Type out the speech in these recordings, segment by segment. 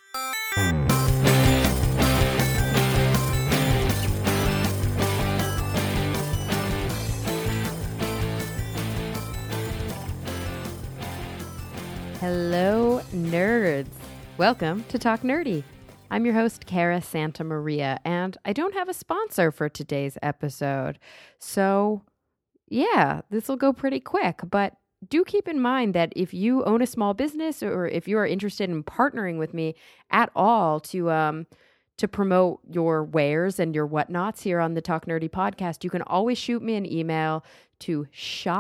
Hello, nerds. Welcome to Talk Nerdy. I'm your host, Cara Santa Maria, and I don't have a sponsor for today's episode. So, yeah, this will go pretty quick, but do keep in mind that if you own a small business or if you are interested in partnering with me at all to promote your wares and your whatnots here on the Talk Nerdy podcast, you can always shoot me an email to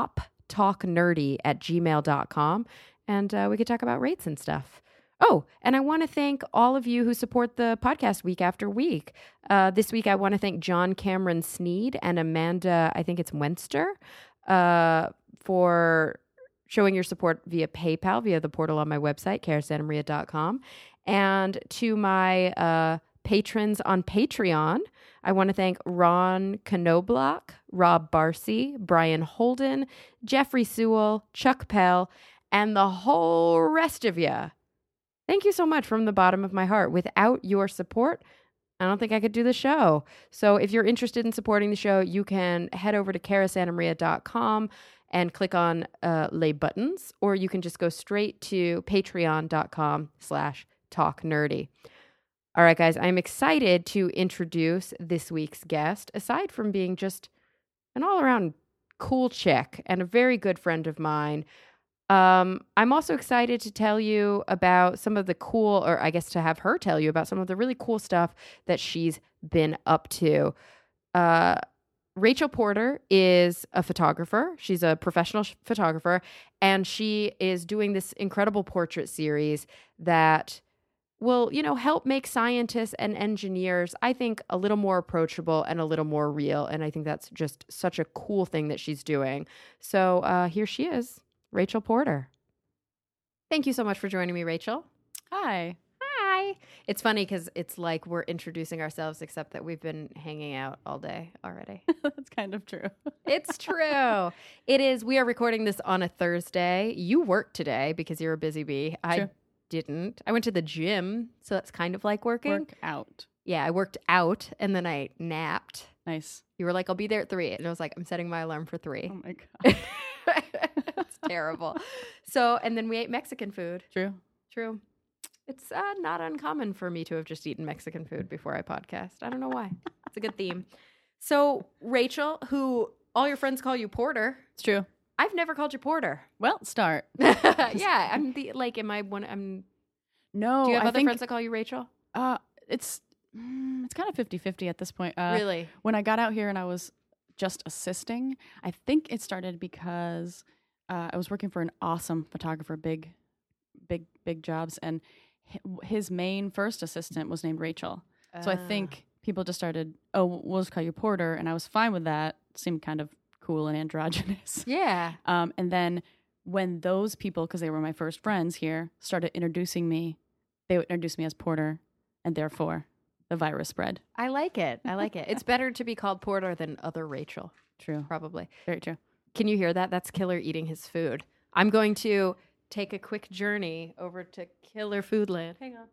shoptalknerdy@gmail.com. And we could talk about rates and stuff. Oh, and I want to thank all of you who support the podcast week after week. This week, I want to thank John Cameron Sneed and Amanda, I think it's Wenster, for showing your support via PayPal, via the portal on my website, carasantamaria.com. And to my patrons on Patreon, I want to thank Ron Knobloch, Rob Barcy, Brian Holden, Jeffrey Sewell, Chuck Pell, and the whole rest of you. Thank you so much from the bottom of my heart. Without your support, I don't think I could do the show. So if you're interested in supporting the show, you can head over to carasantamaria.com and click on Lay Buttons, or you can just go straight to patreon.com/talknerdy. All right, guys, I'm excited to introduce this week's guest, aside from being just an all-around cool chick and a very good friend of mine. I'm also excited to tell you about some of the cool, or I guess to have her tell you about some of the really cool stuff that she's been up to. Rachel Porter is a photographer. She's a professional photographer, and she is doing this incredible portrait series that will, help make scientists and engineers, I think, a little more approachable and a little more real. And I think that's just such a cool thing that she's doing. So here she is. Rachel Porter. Thank you so much for joining me, Rachel. Hi. Hi. It's funny because it's like we're introducing ourselves, except that we've been hanging out all day already. That's kind of true. It's true. It is. We are recording this on a Thursday. You worked today because you're a busy bee. True. I didn't. I went to the gym, so that's kind of like working. Work out. Yeah, I worked out and then I napped. Nice. You were like, I'll be there at 3. And I was like, I'm setting my alarm for 3. Oh my God. It's terrible. So, and then we ate Mexican food. True. It's not uncommon for me to have just eaten Mexican food before I podcast. I don't know why. It's a good theme. So, Rachel, who all your friends call you Porter. It's true. I've never called you Porter. Well, start. Yeah, I'm the, like, am I one, I'm... No, Do you have I other think, friends that call you Rachel? It's kind of 50-50 at this point. Really? When I got out here and I was just assisting, I think it started because I was working for an awesome photographer, big jobs, and his main first assistant was named Rachel. So I think people just started, we'll just call you Porter, and I was fine with that. It seemed kind of cool and androgynous. Yeah. And then when those people, because they were my first friends here, started introducing me, they would introduce me as Porter, and therefore the virus spread. I like it. It's better to be called Porter than other Rachel. True. Probably. Very true. Can you hear that? That's Killer eating his food. I'm going to take a quick journey over to Killer Foodland. Hang on.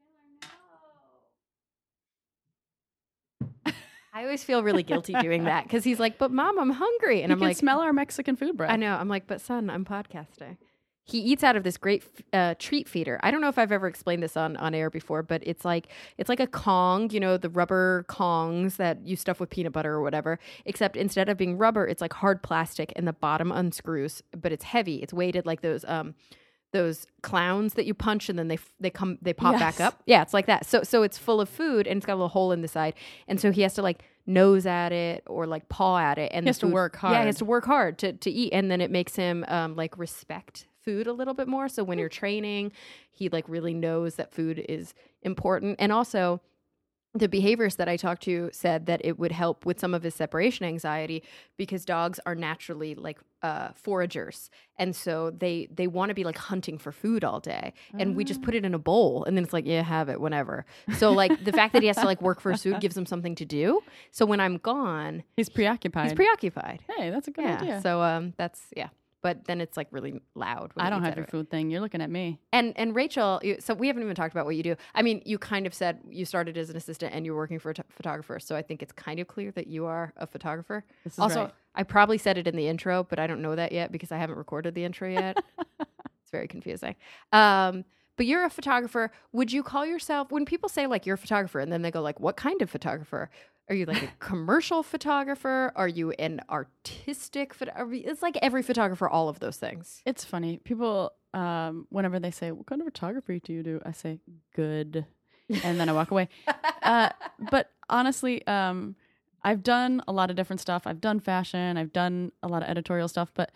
Killer, no. I always feel really guilty doing that because he's like, but Mom, I'm hungry. And You I'm can like, smell our Mexican food, Brad. I know. I'm like, but son, I'm podcasting. He eats out of this great treat feeder. I don't know if I've ever explained this on air before, but it's like a Kong, the rubber Kongs that you stuff with peanut butter or whatever, except instead of being rubber, it's like hard plastic and the bottom unscrews, but it's heavy. It's weighted like those clowns that you punch and then they pop back up. Yeah, it's like that. So it's full of food and it's got a little hole in the side. And so he has to like nose at it or like paw at it. And he has to work hard. Yeah, he has to work hard to eat. And then it makes him like respect food a little bit more. So when you're training, he like really knows that food is important. And also the behaviorist that I talked to said that it would help with some of his separation anxiety because dogs are naturally like foragers. And so they want to be like hunting for food all day. And we just put it in a bowl and then it's like, yeah, have it whenever. So like the fact that he has to like work for his food gives him something to do. So when I'm gone, he's preoccupied. He's preoccupied. Hey, that's a good idea. So that's, yeah. but then it's like really loud. When I it don't gets have out your of it. food thing. You're looking at me. And Rachel, so we haven't even talked about what you do. I mean, you kind of said you started as an assistant and you were working for a photographer. So I think it's kind of clear that you are a photographer. This is Also, right. I probably said it in the intro, but I don't know that yet because I haven't recorded the intro yet. It's very confusing. But you're a photographer. Would you call yourself, when people say like you're a photographer and then they go like, what kind of photographer? Are you like a commercial photographer? Are you an artistic photographer? It's like every photographer, all of those things. It's funny. People, whenever they say, what kind of photography do you do? I say, good. And then I walk away. But honestly, I've done a lot of different stuff. I've done fashion. I've done a lot of editorial stuff. But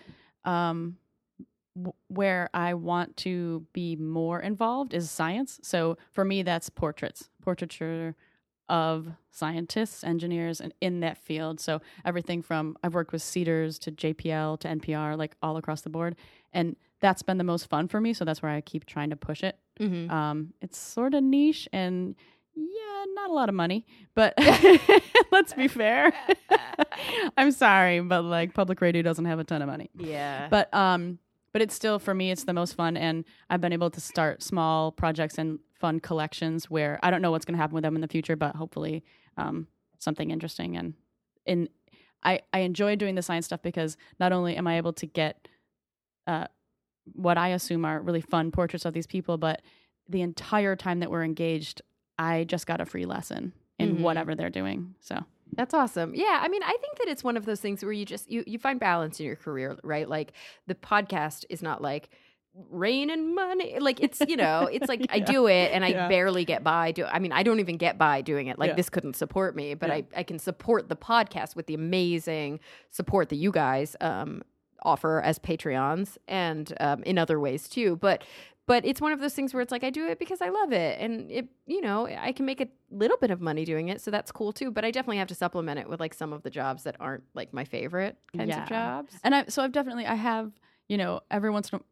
where I want to be more involved is science. So for me, that's portraiture of scientists, engineers, and in that field. So everything from, I've worked with Cedars to JPL to NPR, like all across the board. And that's been the most fun for me. So that's where I keep trying to push it. Mm-hmm. It's sort of niche and not a lot of money, but let's be fair. I'm sorry, but like public radio doesn't have a ton of money. Yeah. But it's still, for me, it's the most fun. And I've been able to start small projects and fun collections where I don't know what's going to happen with them in the future, but hopefully something interesting. And I enjoy doing the science stuff because not only am I able to get what I assume are really fun portraits of these people, but the entire time that we're engaged, I just got a free lesson in whatever they're doing. So that's awesome. Yeah. I mean, I think that it's one of those things where you just, you find balance in your career, right? Like the podcast is not like rain and money. Like it's, it's like I do it and I barely get by. I mean, I don't even get by doing it. Like this couldn't support me, but I can support the podcast with the amazing support that you guys offer as Patreons and in other ways too. But it's one of those things where it's like I do it because I love it, and it, I can make a little bit of money doing it, so that's cool too. But I definitely have to supplement it with like some of the jobs that aren't like my favorite kinds of jobs. And I have, every once in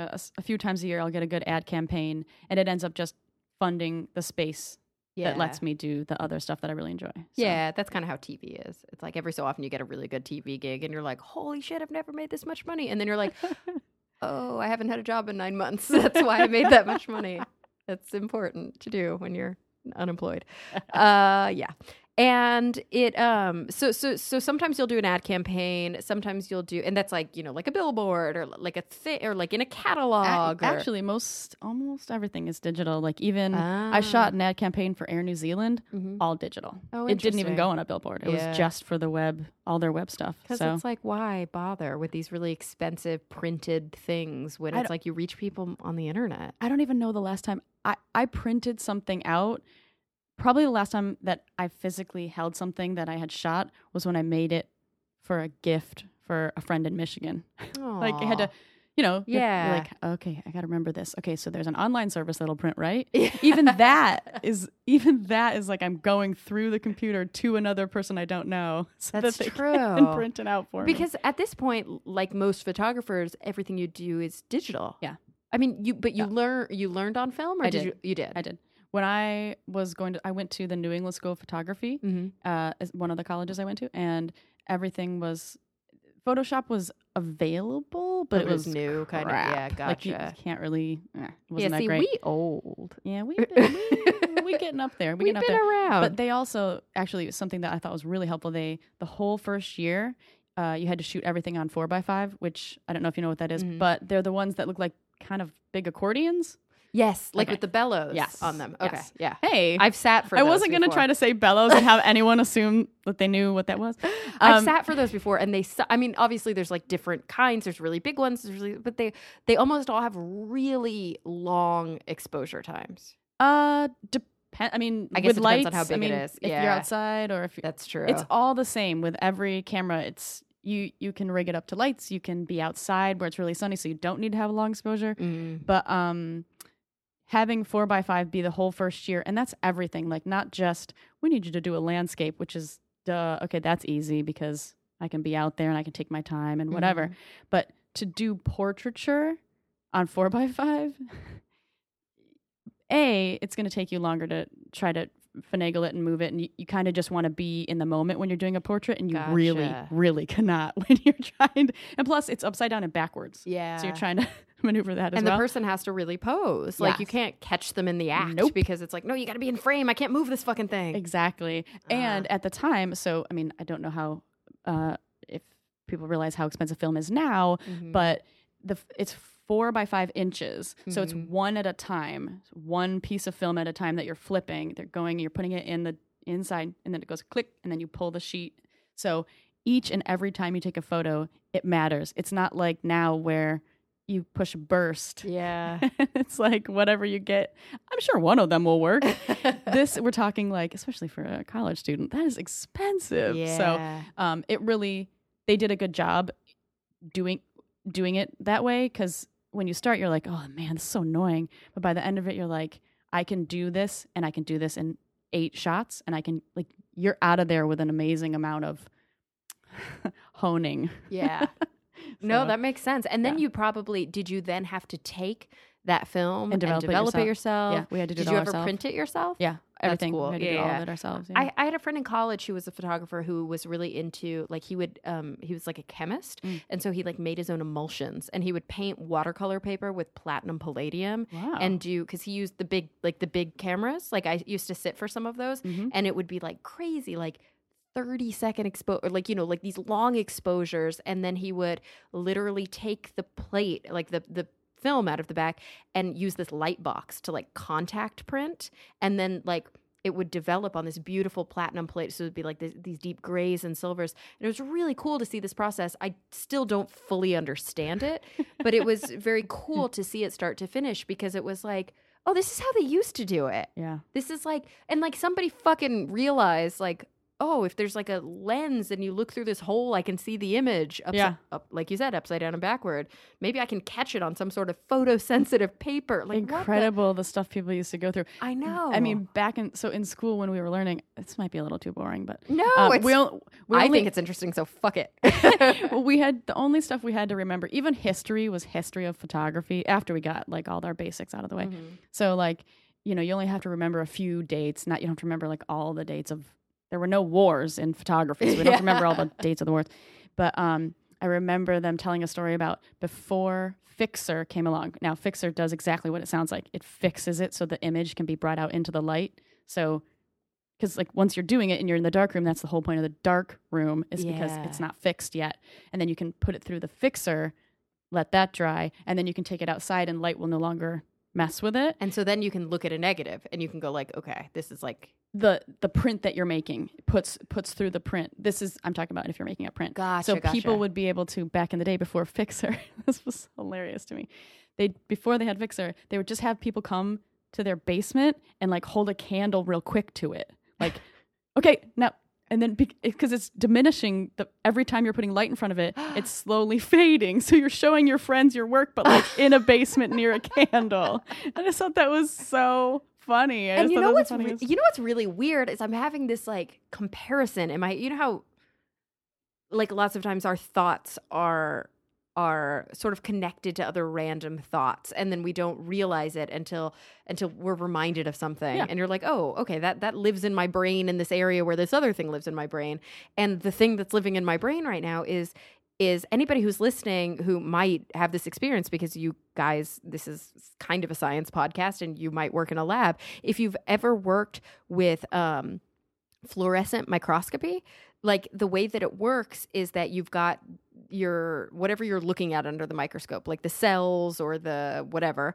a few times a year, I'll get a good ad campaign, and it ends up just funding the space that lets me do the other stuff that I really enjoy. So. Yeah, that's kind of how TV is. It's like every so often you get a really good TV gig, and you're like, holy shit, I've never made this much money, and then you're like. Oh, I haven't had a job in 9 months. That's why I made that much money. That's important to do when you're unemployed. Yeah. And it so sometimes you'll do an ad campaign, sometimes you'll do, and that's like, like a billboard or like a thing or like in a catalog. Actually, almost everything is digital. Like even I shot an ad campaign for Air New Zealand, all digital. Oh, it didn't even go on a billboard. It was just for the web, all their web stuff. Because it's like, why bother with these really expensive printed things when it's like you reach people on the internet? I don't even know the last time I printed something out. Probably the last time that I physically held something that I had shot was when I made it for a gift for a friend in Michigan. Like I had to, you're like, okay, I got to remember this. Okay, so there's an online service that'll print, right? Even that is like I'm going through the computer to another person I don't know. So That's that they true. can print it out for me. Because at this point, like most photographers, everything you do is digital. Yeah. I mean, you learned on film, or I did. You did? I did. When I went to the New England School of Photography, as one of the colleges I went to, and everything was, Photoshop was available, but it was new, crap. kind of. Yeah, gotcha. Like you can't really, it wasn't that great. We old. Yeah, we getting up there. We've been around. But they also, actually, something that I thought was really helpful, the whole first year, you had to shoot everything on 4x5, which I don't know if you know what that is, but they're the ones that look like kind of big accordions. Yes, like with the bellows on them. Okay, yes. yeah. Hey, I've sat for I those wasn't going to try to say bellows and have anyone assume that they knew what that was. I've sat for those before, and I mean, obviously there's like different kinds. There's really big ones, but they almost all have really long exposure times. I guess it lights, depends on how big it is. If you're outside or if that's true. It's all the same with every camera. It's you can rig it up to lights. You can be outside where it's really sunny, so you don't need to have a long exposure. But having 4x5 be the whole first year, and that's everything. Like not just we need you to do a landscape, which is okay, that's easy because I can be out there and I can take my time and whatever. But to do portraiture on 4x5, it's going to take you longer try to finagle it and move it, and you kind of just want to be in the moment when you're doing a portrait, and you really, really cannot when you're trying to, and plus it's upside down and backwards. Yeah. So you're trying to maneuver that as well. And the person has to really pose. Like, you can't catch them in the act because it's like, no, you got to be in frame. I can't move this fucking thing. Exactly. And at the time, so, I mean, I don't know how, if people realize how expensive film is now, but it's 4 by 5 inches. So it's one at a time, one piece of film at a time that you're flipping. You're putting it in the inside, and then it goes click, and then you pull the sheet. So each and every time you take a photo, it matters. It's not like now where you push burst. Yeah. It's like whatever you get. I'm sure one of them will work. This, we're talking like, especially for a college student, that is expensive. Yeah. So they did a good job doing it that way, because when you start, you're like, oh man, this is so annoying. But by the end of it, you're like, I can do this, and I can do this in 8 shots, and I can, like, you're out of there with an amazing amount of honing. Yeah. No, that makes sense. And then did you then have to take that film and develop it yourself? Yeah, we had to do it all ourselves. Did ourselves. you ever print it yourself? Yeah, everything. That's cool. We had to do all of it ourselves. Yeah. I had a friend in college who was a photographer who was really into, like, he was like a chemist, and so he like made his own emulsions, and he would paint watercolor paper with platinum palladium, and because he used the big cameras. Like, I used to sit for some of those, and it would be like crazy, like 30-second exposure, like, like these long exposures, and then he would literally take the plate, like the film out of the back, and use this light box to like contact print, and then like it would develop on this beautiful platinum plate. So it would be like these deep grays and silvers, and it was really cool to see this process. I still don't fully understand it, but it was very cool to see it start to finish, because it was like, oh, this is how they used to do it. Yeah, this is like, and like somebody fucking realized, like, oh, if there's like a lens and you look through this hole, I can see the image up, like you said, upside down and backward. Maybe I can catch it on some sort of photosensitive paper. Like, incredible, the stuff people used to go through. I know. I mean, in school when we were learning, this might be a little too boring, but no, I think it's interesting, so fuck it. We had, the only stuff we had to remember, even history was history of photography after we got like all our basics out of the way. So like, you only have to remember a few dates. You don't have to remember like all the dates of. There were no wars in photography, so we don't remember all the dates of the wars. But I remember them telling a story about before Fixer came along. Now, Fixer does exactly what it sounds like. It fixes it so the image can be brought out into the light. So, because like once you're doing it and you're in the dark room, that's the whole point of the dark room, is because it's not fixed yet. And then you can put it through the Fixer, let that dry, and then you can take it outside and light will no longer mess with it. And so then you can look at a negative and you can go like, okay, this is like the print that you're making puts through the print. This is, I'm talking about if you're making a print. Gotcha. So people would be able to, back in the day before Fixer, this was hilarious to me. Before they had Fixer, they would just have people come to their basement and like hold a candle real quick to it. Like, okay, now, and then because it's diminishing every time you're putting light in front of it, it's slowly fading. So you're showing your friends your work, but like in a basement near a candle. And I just thought that was so funny. And you know what's really weird is I'm having this like comparison in my, how like lots of times our thoughts are sort of connected to other random thoughts, and then we don't realize it until we're reminded of something, and you're like, oh, okay, that lives in my brain in this area where this other thing lives in my brain. And the thing that's living in my brain right now is anybody who's listening who might have this experience, because you guys, this is kind of a science podcast and you might work in a lab. If you've ever worked with fluorescent microscopy, like the way that it works is that you've got your whatever you're looking at under the microscope, like the cells or the whatever,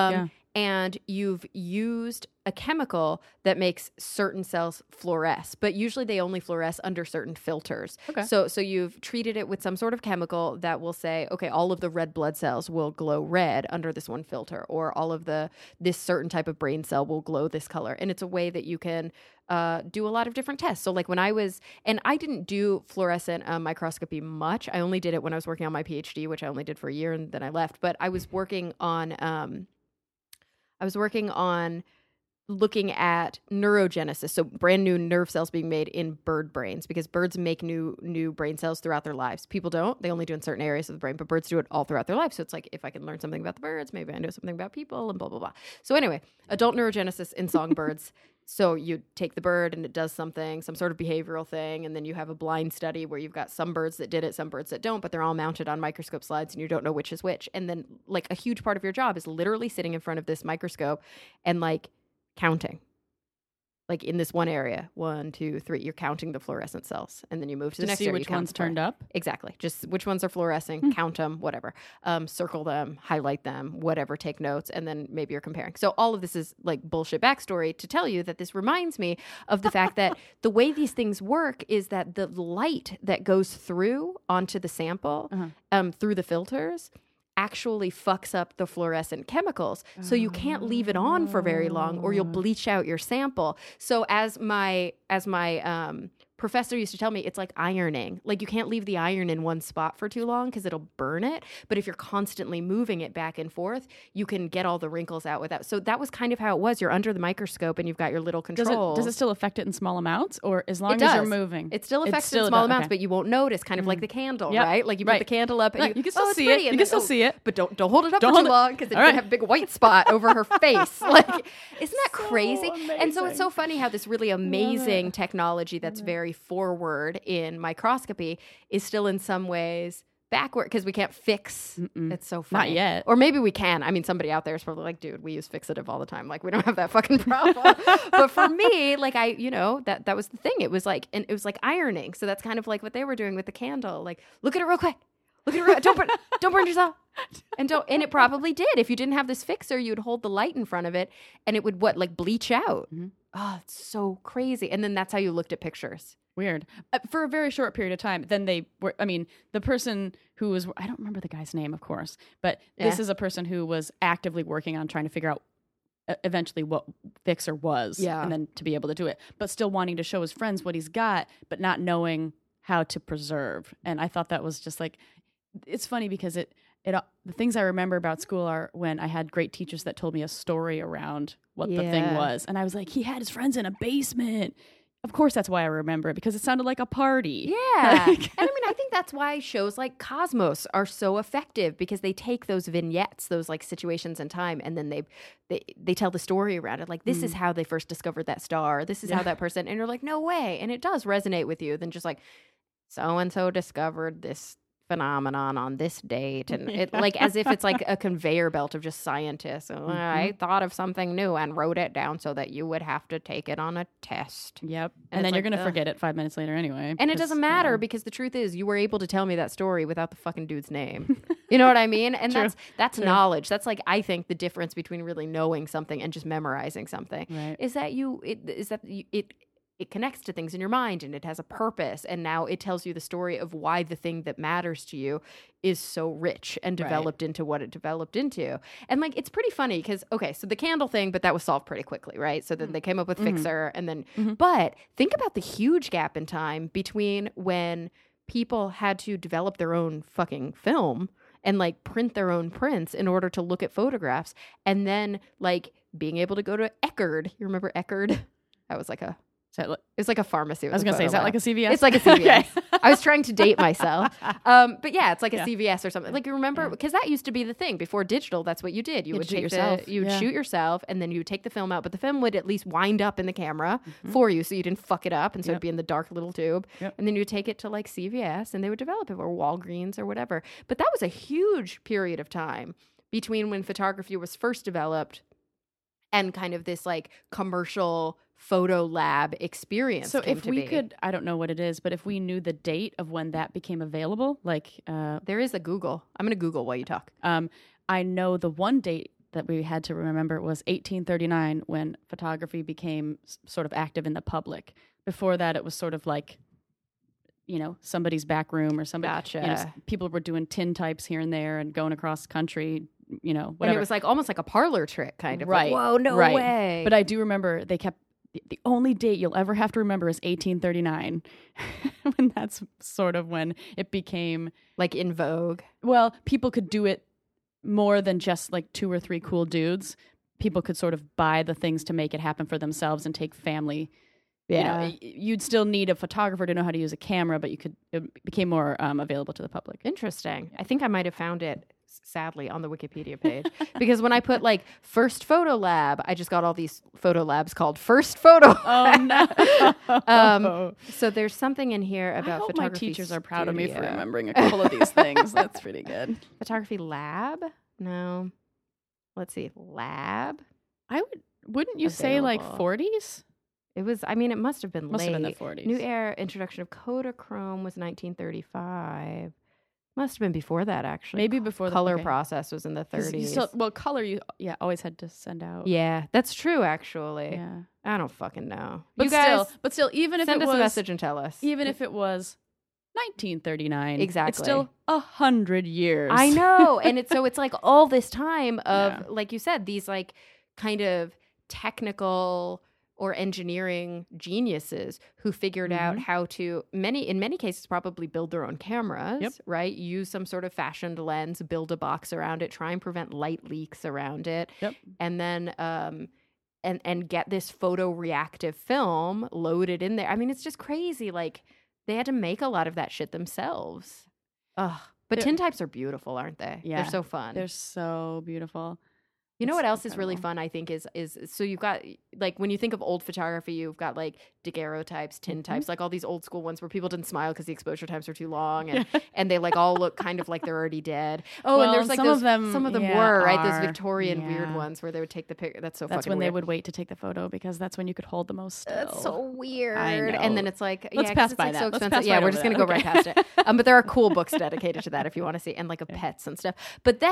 and you've used a chemical that makes certain cells fluoresce, but usually they only fluoresce under certain filters. Okay. So you've treated it with some sort of chemical that will say, okay, all of the red blood cells will glow red under this one filter, or all of this certain type of brain cell will glow this color. And it's a way that you can do a lot of different tests. So like when I didn't do fluorescent microscopy much. I only did it when I was working on my PhD, which I only did for a year and then I left. But I was working on looking at neurogenesis, so brand new nerve cells being made in bird brains, because birds make new brain cells throughout their lives. People don't. They only do in certain areas of the brain, but birds do it all throughout their life. So it's like, if I can learn something about the birds, maybe I know something about people, and blah, blah, blah. So anyway, adult neurogenesis in songbirds, So you take the bird and it does something, some sort of behavioral thing, and then you have a blind study where you've got some birds that did it, some birds that don't, but they're all mounted on microscope slides and you don't know which is which. And then like a huge part of your job is literally sitting in front of this microscope and like counting. Like in this one area, 1, 2, 3, you're counting the fluorescent cells, and then you move to the next see area. which ones turned up. Exactly, just which ones are fluorescing, count them, whatever, circle them, highlight them, whatever, take notes, and then maybe you're comparing. So all of this is like bullshit backstory to tell you that this reminds me of the fact that the way these things work is that the light that goes through onto the sample through the filters actually fucks up the fluorescent chemicals. So you can't leave it on for very long or you'll bleach out your sample. So as my professor used to tell me, it's like ironing. Like you can't leave the iron in one spot for too long because it'll burn it. But if you're constantly moving it back and forth, you can get all the wrinkles out without. So that was kind of how it was. You're under the microscope and you've got your little controls. Does it still affect it in small amounts, or as long as you're moving? It still affects it in small amounts, but you won't notice, kind of like the candle, right? Like you put the candle up and you can still see it. You can still see it. But don't hold it up for too long because it's going to have a big white spot over her face. Like, isn't that crazy? Amazing. And so it's so funny how this really amazing technology that's very forward in microscopy is still in some ways backward because we can't fix. It's so funny. Not yet. Or maybe we can. I mean, somebody out there is probably like, dude, we use fixative all the time. Like, we don't have that fucking problem. But for me, like, that was the thing. It was like ironing. So that's kind of like what they were doing with the candle. Like, look at it real quick. Look at it. Don't burn yourself. And it probably did. If you didn't have this fixer, you'd hold the light in front of it and it would bleach out. Oh, it's so crazy. And then that's how you looked at pictures. Weird. For a very short period of time. Then they were, the person who was, I don't remember the guy's name, of course, but this is a person who was actively working on trying to figure out eventually what fixer was and then to be able to do it, but still wanting to show his friends what he's got, but not knowing how to preserve. And I thought that was just like, it's funny because the things I remember about school are when I had great teachers that told me a story around what the thing was. And I was like, he had his friends in a basement. Of course, that's why I remember it, because it sounded like a party. Yeah. And I think that's why shows like Cosmos are so effective, because they take those vignettes, those like situations in time, and then they tell the story around it. Like, this is how they first discovered that star. This is how that person, and you're like, no way. And it does resonate with you than just like, so-and-so discovered this phenomenon on this date, and it like as if it's like a conveyor belt of just scientists. I thought of something new and wrote it down so that you would have to take it on a test. Yep. And then you're going to forget it 5 minutes later anyway. And it doesn't matter because the truth is you were able to tell me that story without the fucking dude's name. You know what I mean? And that's knowledge. That's like, I think the difference between really knowing something and just memorizing something is that it connects to things in your mind and it has a purpose. And now it tells you the story of why the thing that matters to you is so rich and developed into what it developed into. And like, it's pretty funny because, okay, so the candle thing, but that was solved pretty quickly, right? So then they came up with Fixer and then, but think about the huge gap in time between when people had to develop their own fucking film and like print their own prints in order to look at photographs. And then like being able to go to Eckerd. You remember Eckerd? That was like it's like a pharmacy. I was going to say, is that like a CVS? It's like a CVS. I was trying to date myself. But yeah, it's like a CVS or something. Like, you remember, because that used to be the thing. Before digital, that's what you did. You would shoot yourself. You would shoot yourself, and then you would take the film out. But the film would at least wind up in the camera for you so you didn't fuck it up. And so it'd be in the dark little tube. And then you would take it to like CVS, and they would develop it, or Walgreens or whatever. But that was a huge period of time between when photography was first developed and kind of this like commercial photo lab experience. So if we could, I don't know what it is, but if we knew the date of when that became available, like there is a Google. I'm going to Google while you talk. I know the one date that we had to remember was 1839, when photography became sort of active in the public. Before that, it was sort of like, somebody's back room or somebody. Gotcha. People were doing tintypes here and there and going across country. Whatever. And it was like almost like a parlor trick, kind of. Right. Like, whoa, no way. But I do remember they kept. The only date you'll ever have to remember is 1839, when that's sort of when it became like in vogue. Well, people could do it more than just like 2 or 3 cool dudes. People could sort of buy the things to make it happen for themselves and take family. Yeah, you'd still need a photographer to know how to use a camera, but it became more available to the public. Interesting. I think I might have found it sadly, on the Wikipedia page. Because when I put like First Photo Lab, I just got all these photo labs called First Photo. Oh, no. So there's something in here about I hope photography. my teachers are proud of me for studio. remembering a couple of these things. That's pretty good. Photography lab? No. Let's see. Lab? Wouldn't you say like Available. 40s? It was, I mean, it must have been Must late. have been the 40s. New era introduction of Kodachrome was 1935. Must have been before that, actually. Maybe before the color okay. process was in the 'Cause you 30s. still, well, color you always had to send out. Yeah, that's true, actually. Yeah. I don't fucking know. But you guys still, even if send it us was a message and tell us. even if it was 1939, Exactly. it's still 100 years. I know. And it's like all this time of, Yeah. like you said, these like kind of technical or engineering geniuses who figured out how to in many cases probably build their own cameras, Yep. right? Use some sort of fashioned lens, build a box around it, try and prevent light leaks around it. Yep. And then and get this photoreactive film loaded in there. I mean, it's just crazy. Like they had to make a lot of that shit themselves. Ugh. But They're- tintypes are beautiful, aren't they? Yeah. They're so fun. They're so beautiful. You know It's what else is really incredible. fun, I think, is so you've got, like, when you think of old photography, you've got, like, daguerreotypes, tintypes, like all these old school ones where people didn't smile because the exposure times were too long, and they, like, all look kind of like they're already dead. Oh, Well, and there's, like, some those, of them, some of them yeah, were, right? are. Those Victorian weird Yeah. ones where they would take the picture. That's so That's fucking when weird. they would wait to take the photo because that's when you could hold the most still. That's so weird. I know. And then it's like, Let's yeah, 'cause pass it's by like that. so Let's expensive. pass Yeah, right we're over just that. going to go right Okay. past it. But there are cool books dedicated to that if you want to see, and like pets and stuff. But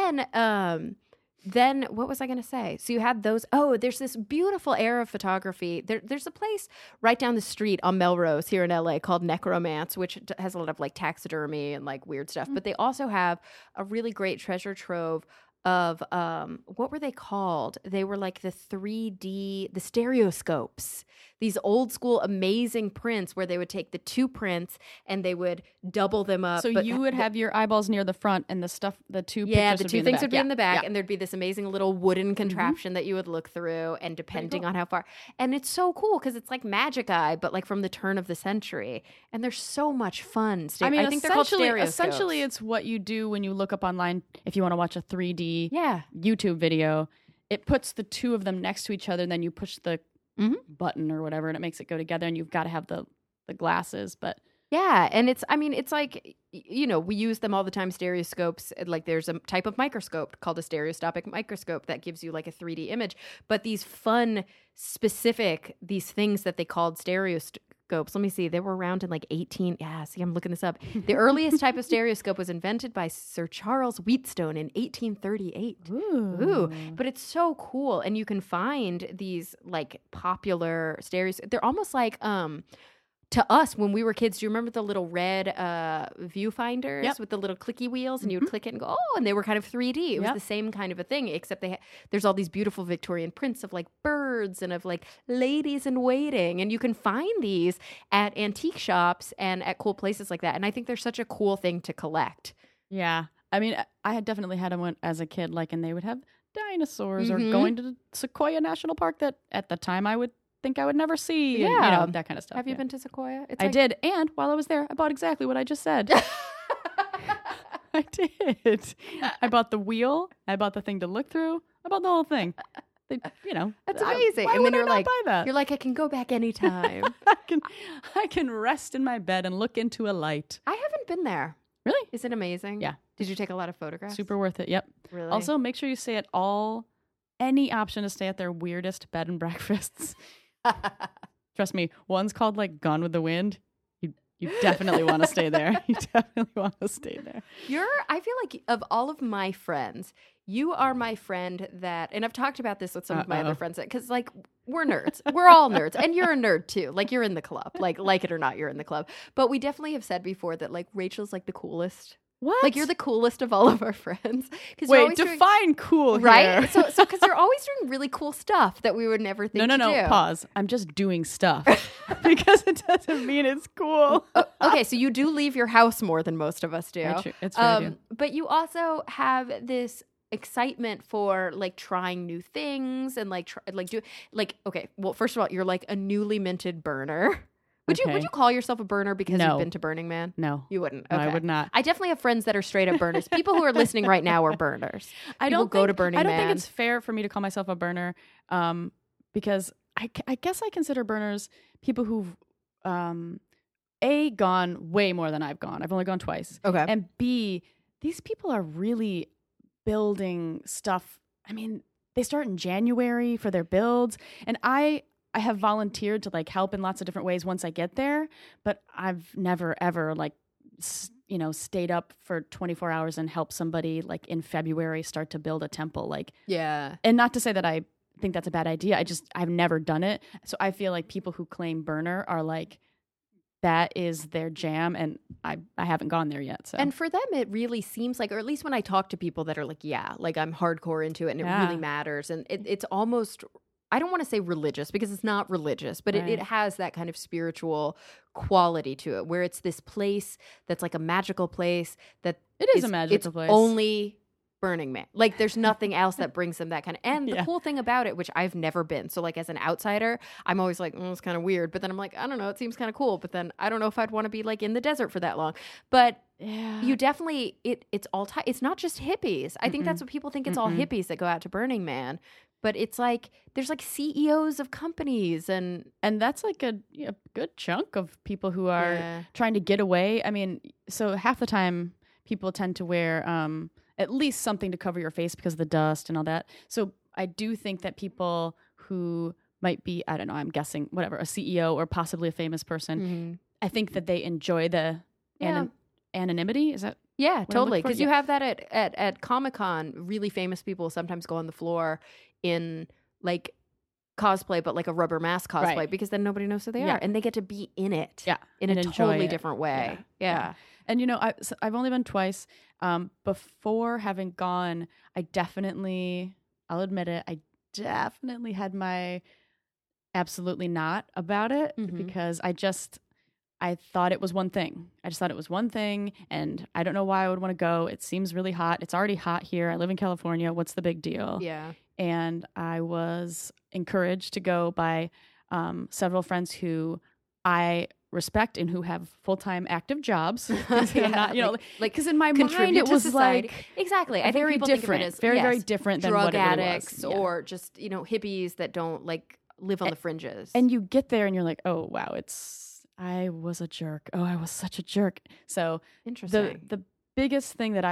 then what was I going to say? So you had those. Oh, there's this beautiful era of photography. There's a place right down the street on Melrose here in LA called Necromance, which has a lot of like taxidermy and like weird stuff. But they also have a really great treasure trove of what were they called? They were like the stereoscopes. These old school amazing prints where they would take the two prints and they would double them up. So but you would have your eyeballs near the front and the two yeah, pictures the two would be in things the would be in the back, Yeah. and there'd be this amazing little wooden contraption that you would look through, and depending on how far, and it's so cool because it's like Magic Eye, but like from the turn of the century, and they're so much fun. I mean, I think they're called stereoscopes. essentially, it's what you do when you look up online if you want to watch a 3D yeah, YouTube video. It puts the two of them next to each other, and then you push the button or whatever, and it makes it go together. And you've got to have the glasses, but yeah, and it's like, you know, we use them all the time. Stereoscopes, like there's a type of microscope called a stereoscopic microscope that gives you like a 3D image. But these fun, specific, these things that they called stereoscopes. Let me see. They were around in like 18. Yeah, see, I'm looking this up. The earliest type of stereoscope was invented by Sir Charles Wheatstone in 1838. Ooh, but it's so cool. And you can find these like popular stereos. They're almost like, to us, when we were kids, do you remember the little red viewfinders with the little clicky wheels, and you would click it and go, oh, and they were kind of 3D. It was the same kind of a thing, except there's all these beautiful Victorian prints of like birds and of like ladies in waiting, and you can find these at antique shops and at cool places like that. And I think they're such a cool thing to collect. yeah. I mean, I had definitely had them as a kid, like, and they would have dinosaurs or going to Sequoia National Park that at the time I would think I would never see. And, Yeah. that kind of stuff. Have you yeah. been to Sequoia? It's I like- did, and while I was there, I bought exactly what I just said. I did. I bought the wheel. I bought the thing to look through. I bought the whole thing. That's amazing. Why And would then I not buy that? you're like, I can go back anytime. I can rest in my bed and look into a light. I haven't been there. Really? Is it amazing? Yeah. Did you take a lot of photographs? Super worth it. Yep. Really? Also, make sure you stay at any option to stay at their weirdest bed and breakfasts. Trust me, one's called like Gone with the Wind. You definitely want to stay there. You definitely want to stay there. I feel like of all of my friends, you are my friend that, and I've talked about this with some of my other friends, because like we're nerds. We're all nerds. And you're a nerd too. Like you're in the club. Like it or not, you're in the club. But we definitely have said before that like Rachel's like the coolest. What? Like you're the coolest of all of our friends. Wait, define cool right? here. So because you're always doing really cool stuff that we would never think No, to do. pause. I'm just doing stuff because it doesn't mean it's cool. Okay, so you do leave your house more than most of us do. It's true. I do. But you also have this excitement for like trying new things and okay, well, first of all, you're like a newly minted burner, Would Okay. you call yourself a burner because No. you've been to Burning Man? No. You wouldn't. No, Okay. I would not. I definitely have friends that are straight up burners. People who are listening right now are burners. I People don't go think, to Burning I don't Man. think it's fair for me to call myself a burner, because I guess I consider burners people who've A, gone way more than I've gone. I've only gone twice. Okay. And B, these people are really building stuff. I mean, they start in January for their builds, and I have volunteered to like help in lots of different ways once I get there, but I've never ever like stayed up for 24 hours and helped somebody like in February start to build a temple. Like, Yeah. and not to say that I think that's a bad idea. I've never done it. So I feel like people who claim burner are like, that is their jam, and I haven't gone there yet. So And for them, it really seems like, or at least when I talk to people that are like, yeah, like I'm hardcore into it and it Yeah. really matters. And it's almost, I don't want to say religious because it's not religious, but Right. it has that kind of spiritual quality to it where it's this place that's like a magical place that it is a magical it's place. only Burning Man. Like there's nothing else that brings them that kind of, and the Yeah. cool thing about it, which I've never been. So like as an outsider, I'm always like, it's kind of weird. But then I'm like, I don't know, it seems kind of cool. But then I don't know if I'd want to be like in the desert for that long. But Yeah. you definitely, it's all it's not just hippies. I think that's what people think. It's all hippies that go out to Burning Man. But it's like, there's like CEOs of companies and that's like a good chunk of people who are Yeah. trying to get away. I mean, so half the time people tend to wear at least something to cover your face because of the dust and all that. So I do think that people who might be, I don't know, I'm guessing, whatever, a CEO or possibly a famous person, I think that they enjoy the Yeah. anonymity. Is that? Yeah, I'm totally. looking for? Because you Yeah. have that at Comic-Con. Really famous people sometimes go on the floor in like cosplay, but like a rubber mask cosplay, Right. because then nobody knows who they Yeah. are, and they get to be in it. Yeah, in and a enjoy totally it. different way. Yeah. And I've only been twice. Before having gone, I'll admit it, I definitely had my absolutely not about it because I thought it was one thing. I just thought it was one thing, and I don't know why I would want to go. It seems really hot. It's already hot here. I live in California. What's the big deal? Yeah. And I was encouraged to go by several friends who I respect and who have full-time active jobs. I'm not, like because in my mind contribute it to was society. like Exactly. I think very people different, think of it as very different than drug what it really addicts was. Yeah. or just hippies that don't like live on the fringes. And you get there and you're like, oh wow, I was a jerk. Oh, I was such a jerk. So interesting. the biggest thing that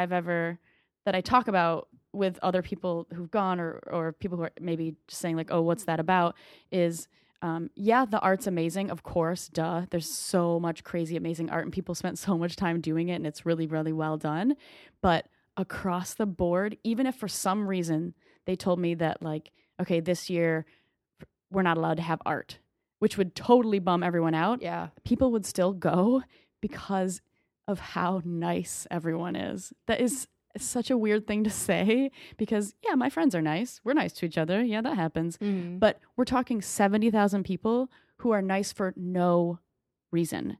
I talk about with other people who've gone or people who are maybe just saying like, oh, what's that about, is the art's amazing, of course, duh. There's so much crazy, amazing art, and people spent so much time doing it, and it's really, really well done. But across the board, even if for some reason they told me that like, okay, this year we're not allowed to have art, which would totally bum everyone out, yeah. people would still go because of how nice everyone is. That is such a weird thing to say because, yeah, my friends are nice. We're nice to each other. Yeah, that happens. Mhm. But we're talking 70,000 people who are nice for no reason.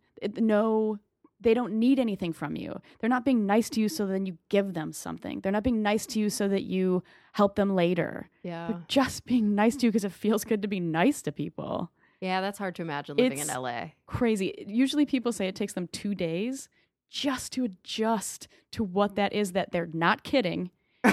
They don't need anything from you. They're not being nice to you so then you give them something. They're not being nice to you so that you help them later. Yeah. They're just being nice to you because it feels good to be nice to people. Yeah, that's hard to imagine living It's in LA. Crazy. Usually people say it takes them 2 days just to adjust to what that is, that they're not kidding.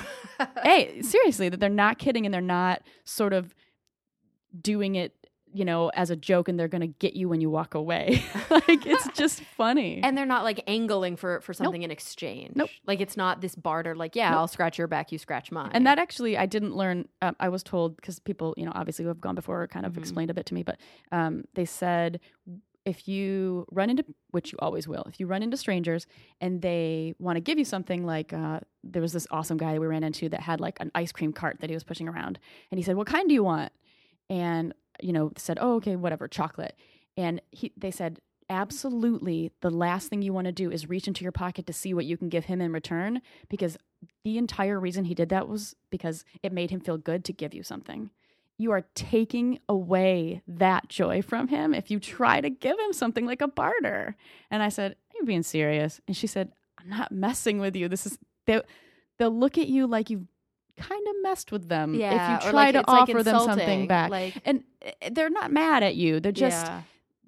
Hey, seriously, that they're not kidding and they're not sort of doing it, as a joke, and they're going to get you when you walk away. Like, it's just funny. And they're not like angling for something in exchange. Nope. Like it's not this barter, like, yeah, I'll scratch your back, you scratch mine. And that actually, I didn't learn. I was told, because people, obviously who have gone before kind of explained a bit to me, but they said if you run into, which you always will, if you run into strangers and they want to give you something, like there was this awesome guy we ran into that had like an ice cream cart that he was pushing around. And he said, what kind do you want? And, said, oh, okay, whatever, chocolate. And they said, absolutely, the last thing you want to do is reach into your pocket to see what you can give him in return, because the entire reason he did that was because it made him feel good to give you something. You are taking away that joy from him if you try to give him something like a barter. And I said, are you being serious? And she said, I'm not messing with you. They'll look at you like you've kind of messed with them if you try to offer them something back. Like, and they're not mad at you. They're just,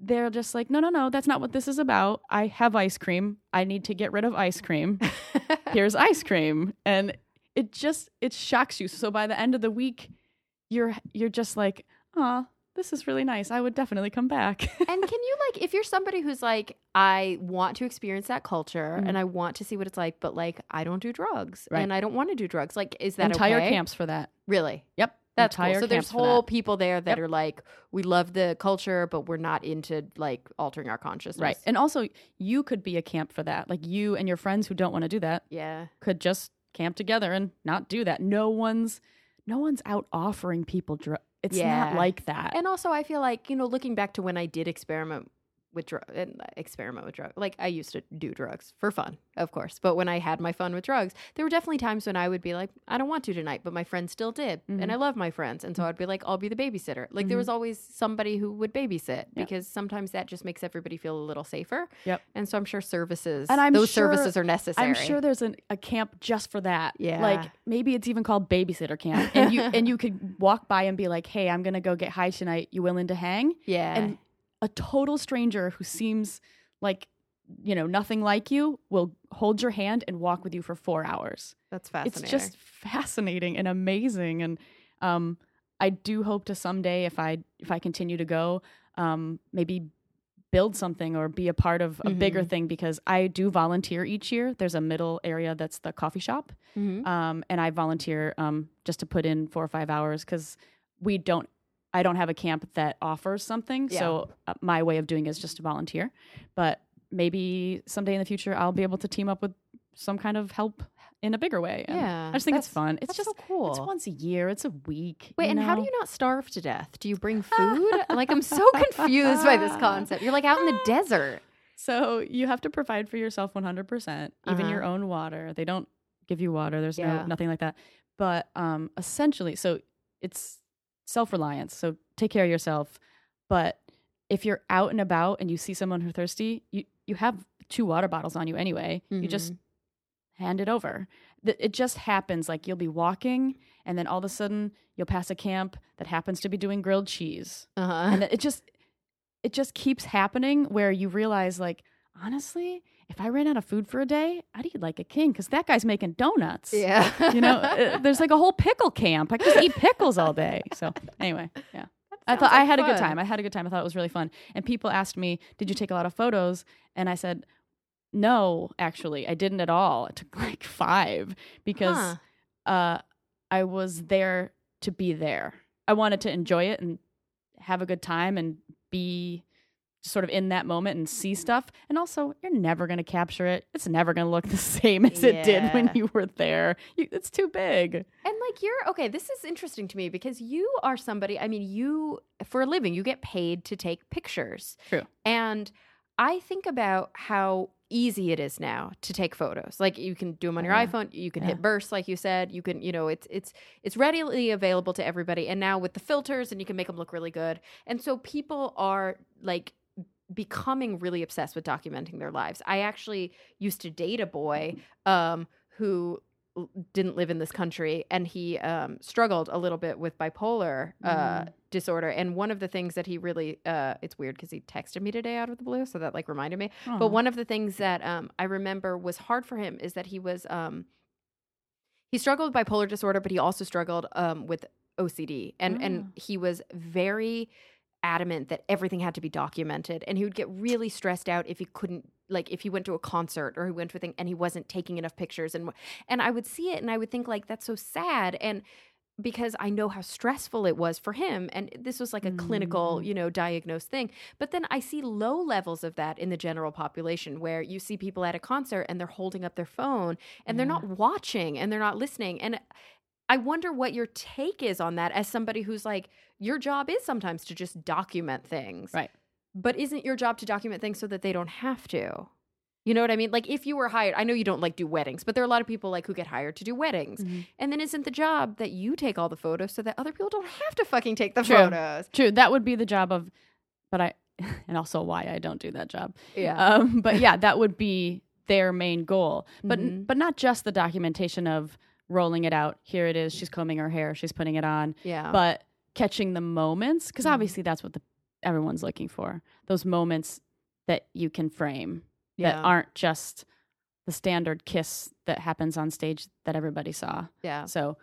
they're just like, no, that's not what this is about. I have ice cream. I need to get rid of ice cream. Here's ice cream. And it shocks you. So by the end of the week, you're just like, oh, this is really nice. I would definitely come back. And can you, like, if you're somebody who's like, I want to experience that culture and I want to see what it's like, but like, I don't do drugs and I don't want to do drugs. Like, is that entire okay? camps for that? Really? Yep. That's cool. Entire So there's camps for whole that. people there that are like, we love the culture, but we're not into like altering our consciousness. Right. And also, you could be a camp for that. Like, you and your friends who don't want to do that could just camp together and not do that. No one's out offering people drugs. It's not like that. And also, I feel like, you know, looking back to when I did experiment with drugs, like I used to do drugs for fun, of course. But when I had my fun with drugs, there were definitely times when I would be like, I don't want to tonight, but my friends still did. And I love my friends. And so I'd be like, I'll be the babysitter. Like there was always somebody who would babysit because sometimes that just makes everybody feel a little safer. Yep. And so I'm sure services, and those services are necessary. I'm sure there's a camp just for that. Yeah. Like maybe it's even called babysitter camp. And you could walk by and be like, hey, I'm going to go get high tonight. You willing to hang? Yeah. And a total stranger who seems like, you know, nothing like you will hold your hand and walk with you for 4 hours. That's fascinating. It's just fascinating and amazing. And I do hope to someday, if I continue to go, maybe build something or be a part of a bigger thing, because I do volunteer each year. There's a middle area that's the coffee shop. And I volunteer just to put in 4 or 5 hours because I don't have a camp that offers something. Yeah. So my way of doing it is just to volunteer. But maybe someday in the future, I'll be able to team up with some kind of help in a bigger way. And I just think it's fun. It's just so cool. It's once a year. It's a week. Wait, and how do you not starve to death? Do you bring food? Like, I'm so confused by this concept. You're like out in the desert. So you have to provide for yourself 100%, even your own water. They don't give you water. There's nothing like that. But essentially, so it's self-reliance. So take care of yourself. But if you're out and about and you see someone who's thirsty, you have 2 water bottles on you anyway. You just hand it over. It just happens. Like you'll be walking and then all of a sudden you'll pass a camp that happens to be doing grilled cheese. And it just keeps happening where you realize, like, honestly, if I ran out of food for a day, I'd eat like a king because that guy's making donuts. Yeah. You know, there's like a whole pickle camp. I could just eat pickles all day. So anyway, yeah. I thought I had a good time. I thought it was really fun. And people asked me, did you take a lot of photos? And I said, no, actually, I didn't at all. It took like 5 because I was there to be there. I wanted to enjoy it and have a good time and be sort of in that moment and see stuff. And also, you're never going to capture it. It's never going to look the same as it did when you were there. It's too big. And like this is interesting to me because you are somebody, I mean, you, for a living, you get paid to take pictures. True. And I think about how easy it is now to take photos. Like you can do them on your iPhone, you can hit burst, like you said, you can, you know, it's readily available to everybody. And now with the filters, and you can make them look really good. And so people are like becoming really obsessed with documenting their lives. I actually used to date a boy who didn't live in this country, and he struggled a little bit with bipolar disorder. And one of the things that he really, it's weird because he texted me today out of the blue, so that like reminded me. Aww. But one of the things that I remember was hard for him is that he was, he struggled with bipolar disorder, but he also struggled with OCD. And he was very adamant that everything had to be documented, and he would get really stressed out if he couldn't, like if he went to a concert or he went to a thing and he wasn't taking enough pictures, and I would see it and I would think like, that's so sad. And because I know how stressful it was for him, and this was like a clinical, you know, diagnosed thing. But then I see low levels of that in the general population, where you see people at a concert and they're holding up their phone and they're not watching and they're not listening. And I wonder what your take is on that as somebody who's like, your job is sometimes to just document things. Right. But isn't your job to document things so that they don't have to? You know what I mean? Like if you were hired, I know you don't like do weddings, but there are a lot of people like who get hired to do weddings. And then isn't the job that you take all the photos so that other people don't have to fucking take the photos? True. That would be the job of, and also why I don't do that job. Yeah. But yeah, that would be their main goal. But not just the documentation of rolling it out. Here it is. She's combing her hair. She's putting it on. Yeah. But catching the moments, because obviously that's what everyone's looking for. Those moments that you can frame Yeah. that aren't just the standard kiss that happens on stage that everybody saw. Yeah. So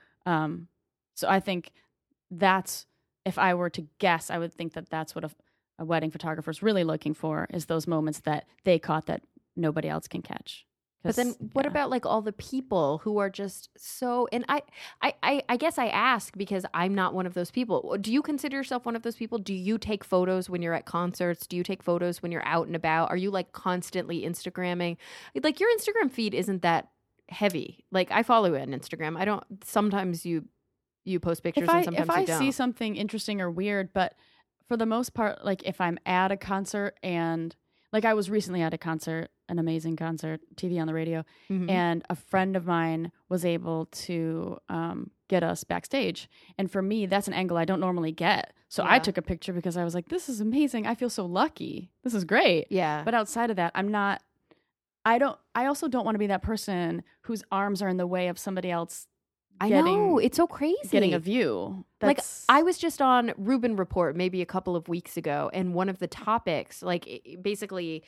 I think that's, if I were to guess, I would think that that's what a wedding photographer is really looking for, is those moments that they caught that nobody else can catch. But then what about like all the people who are just so, and I guess I ask because I'm not one of those people. Do you consider yourself one of those people? Do you take photos when you're at concerts? Do you take photos when you're out and about? Are you like constantly Instagramming? Like your Instagram feed isn't that heavy. Like I follow you on Instagram. I don't, sometimes you post pictures and sometimes you don't. If I see something interesting or weird, but for the most part, like if I'm at a concert and like I was recently at a concert, an amazing concert, TV on the radio, and a friend of mine was able to get us backstage. And for me, that's an angle I don't normally get. So I took a picture because I was like, this is amazing. I feel so lucky. This is great. Yeah. But outside of that, I also don't want to be that person whose arms are in the way of somebody else. I know, it's so crazy. Getting a view. Like I was just on Rubin Report maybe a couple of weeks ago, and one of the topics, like basically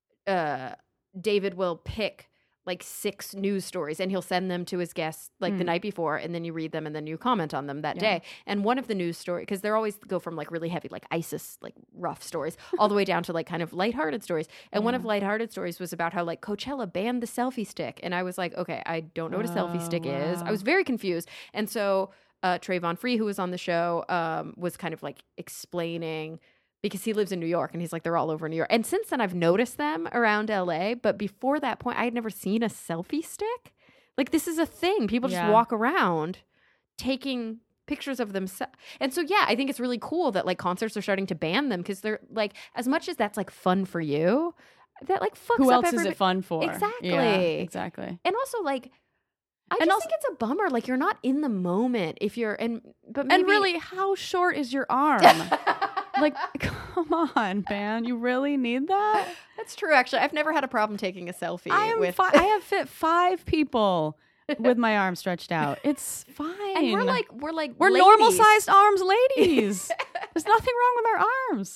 David will pick like 6 news stories and he'll send them to his guests like the night before, and then you read them and then you comment on them that day. And one of the news stories, because they're always go from like really heavy, like ISIS, like rough stories, all the way down to like kind of lighthearted stories. And one of lighthearted stories was about how like Coachella banned the selfie stick. And I was like, okay, I don't know what a selfie stick is. I was very confused. And so Trayvon Free, who was on the show, was kind of like explaining, because he lives in New York and he's like, they're all over New York. And since then I've noticed them around LA, but before that point I had never seen a selfie stick. Like this is a thing. People just walk around taking pictures of themselves. And so, yeah, I think it's really cool that like concerts are starting to ban them, because they're like, as much as that's like fun for you, that like fucks Who up else is it fun for? Exactly. Yeah, exactly. And also like, I just think it's a bummer. Like you're not in the moment if you're, but maybe, and really, how short is your arm? Like, come on, man. You really need that? That's true, actually. I've never had a problem taking a selfie. I have fit 5 people with my arm stretched out. It's fine. And we're we're normal sized arms ladies. There's nothing wrong with our arms.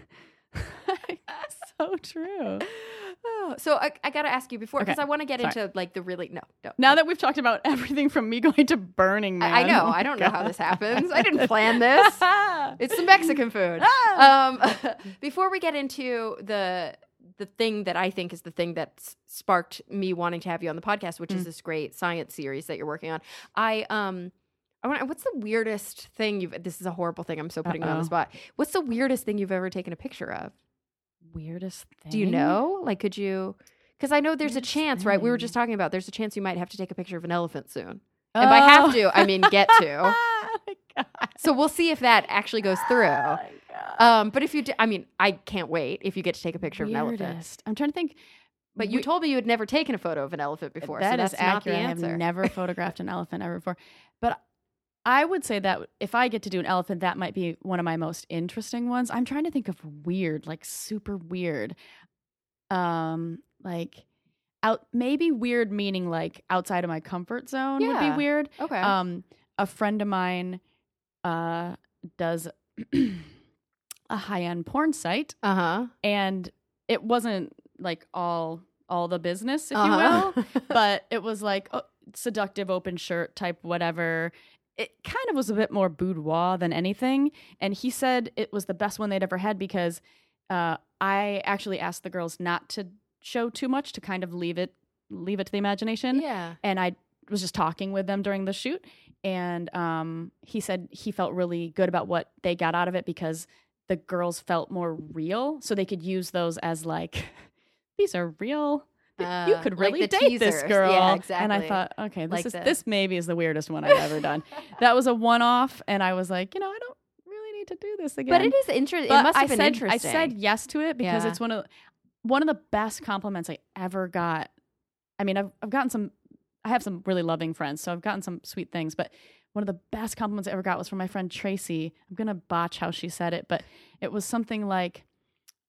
So true. So I got to ask you before, because I want to get into like the really, no. Now that we've talked about everything from me going to Burning Man. I know. I don't know how this happens. I didn't plan this. It's some Mexican food. Before we get into the thing that I think is the thing that sparked me wanting to have you on the podcast, which is this great science series that you're working on. What's the weirdest thing this is a horrible thing. I'm so putting you on the spot. What's the weirdest thing you've ever taken a picture of? Weirdest thing? Do you know? Like, could you? Because I know there's a chance, right? We were just talking about there's a chance you might have to take a picture of an elephant soon. And by have to, I mean get to. Oh my God. So we'll see if that actually goes through. Oh my God. But if you do, I mean, I can't wait if you get to take a picture of an elephant. I'm trying to think. But you told me you had never taken a photo of an elephant before. That so that's is accurate. Not the answer. I have never photographed an elephant ever before. But I would say that if I get to do an elephant, that might be one of my most interesting ones. I'm trying to think of weird, like super weird. Like maybe weird meaning like outside of my comfort zone would be weird. Okay. A friend of mine does a high-end porn site. And it wasn't like all the business, if you will, but it was like seductive open shirt type whatever. It kind of was a bit more boudoir than anything. And he said it was the best one they'd ever had because I actually asked the girls not to show too much, to kind of leave it to the imagination. Yeah. And I was just talking with them during the shoot. And he said he felt really good about what they got out of it because the girls felt more real. So they could use those as like, these are real. You could really like date this girl. Yeah, exactly. And I thought, okay, this maybe is the weirdest one I've ever done. That was a one-off, and I was like, I don't really need to do this again. But it is interesting. It must have been interesting. I said yes to it because it's one of the best compliments I ever got. I mean, I have some really loving friends, so I've gotten some sweet things, but one of the best compliments I ever got was from my friend Tracy. I'm going to botch how she said it, but it was something like,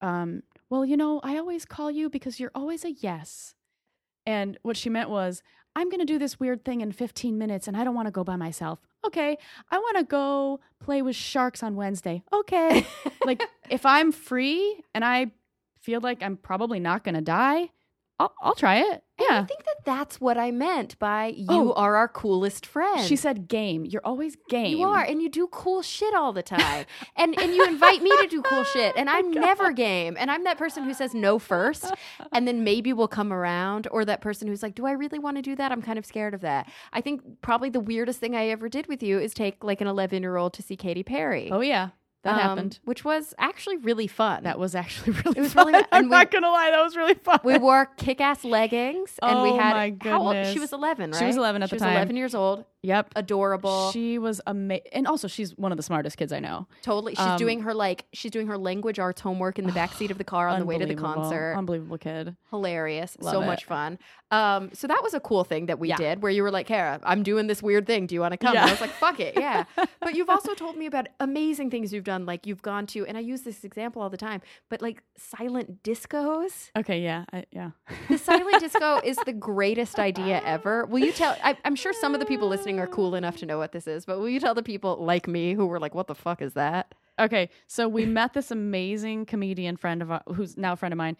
well, I always call you because you're always a yes. And what she meant was, I'm going to do this weird thing in 15 minutes and I don't want to go by myself. Okay. I want to go play with sharks on Wednesday. Okay. Like if I'm free and I feel like I'm probably not going to die, I'll try it. And Yeah. I think that's what I meant by you are our coolest friend. She said game. You're always game. You are, and you do cool shit all the time. and you invite me to do cool shit, and I'm never game. And I'm that person who says no first, and then maybe we'll come around, or that person who's like, do I really want to do that? I'm kind of scared of that. I think probably the weirdest thing I ever did with you is take like an 11-year-old to see Katy Perry. Oh, yeah. That happened. Which was actually really fun. That was actually really fun. It was really fun. I'm not going to lie. That was really fun. We wore kick-ass leggings, and we had... my goodness. How old? She was 11, right? She was 11 at the time. She was 11 years old. Yep. Adorable. She was amazing. And also, she's one of the smartest kids I know. Totally. She's doing her language arts homework in the backseat of the car on the way to the concert. Unbelievable kid. Hilarious. Love so it. much fun. So that was a cool thing that we did where you were like, Kara, I'm doing this weird thing. Do you want to come? And I was like, fuck it. Yeah. But you've also told me about amazing things you've done. Like you've gone to, and I use this example all the time, but like silent discos. Okay. Yeah. The silent disco is the greatest idea ever. Will you tell, I'm sure some of the people listening are cool enough to know what this is, but will you tell the people like me who were like, what the fuck is that? Okay, so we met this amazing comedian friend who's now a friend of mine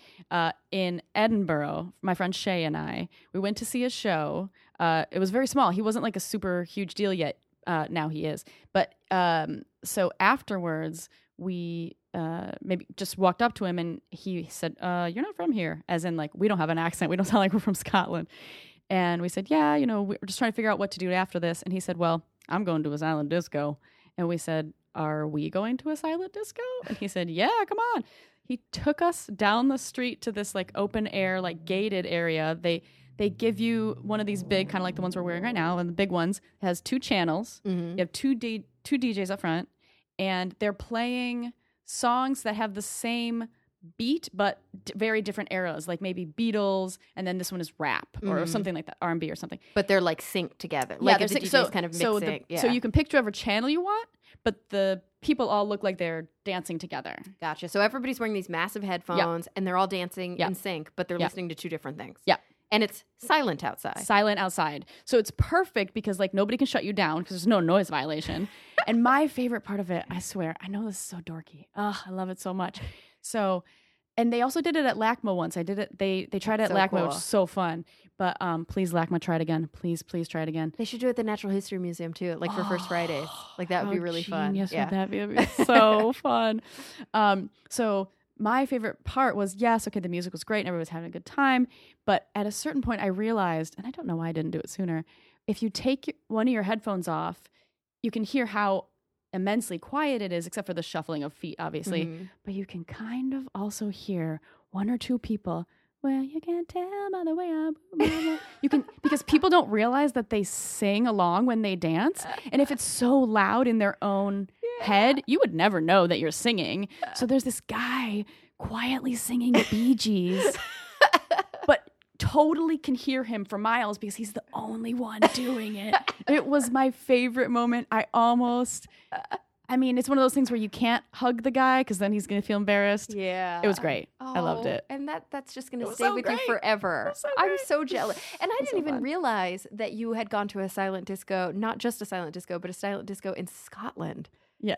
in Edinburgh. My friend Shay and I. We went to see a show. It was very small. He wasn't like a super huge deal yet. Now he is. But so afterwards, we maybe just walked up to him and he said, "You're not from here," as in like we don't have an accent. We don't sound like we're from Scotland. And we said, "Yeah, we're just trying to figure out what to do after this." And he said, "Well, I'm going to a silent disco." And we said, "Are we going to a silent disco?" And he said, "Yeah, come on." He took us down the street to this like open air, like gated area. They give you one of these big, kind of like the ones we're wearing right now, and the big ones has 2 channels. Mm-hmm. You have two DJs up front, and they're playing songs that have the same beat but very different eras, like maybe Beatles, and then this one is rap or something like that, R&B or something. But they're like synced together. Like Yeah, the DJ's kind of mixing. so you can pick whatever channel you want, but the people all look like they're dancing together. Gotcha. So everybody's wearing these massive headphones and they're all dancing in sync, but they're listening to 2 different things. Yeah. And it's silent outside. Silent outside. So it's perfect because like nobody can shut you down because there's no noise violation. And my favorite part of it, I swear, I know this is so dorky. Oh, I love it so much. So, and they also did it at LACMA once. I did it. They tried it at So LACMA, cool. which is so fun. But please, LACMA, try it again. Please try it again. They should do it at the Natural History Museum too, like for First Fridays. Like that would be really fun. Yes, Yeah. that'd be so fun. So my favorite part was, yes, okay, the music was great and everybody was having a good time. But at a certain point, I realized, and I don't know why I didn't do it sooner, if you take one of your headphones off, you can hear how immensely quiet it is, except for the shuffling of feet, obviously. Mhm. But you can kind of also hear 1 or 2 people. Well, you can't tell by the way I move. You can, because people don't realize that they sing along when they dance. And if it's so loud in their own head, you would never know that you're singing. So there's this guy quietly singing Bee Gees, but totally can hear him for miles because he's the only one doing it. It was my favorite moment. I mean, it's one of those things where you can't hug the guy because then he's going to feel embarrassed. Yeah. It was great. I loved it. And that's just going It to was stay so with great. you forever. It was so I'm great. so jealous. And I was didn't so even fun. realize that you had gone to a silent disco, not just a silent disco, but a silent disco in Scotland. Yes.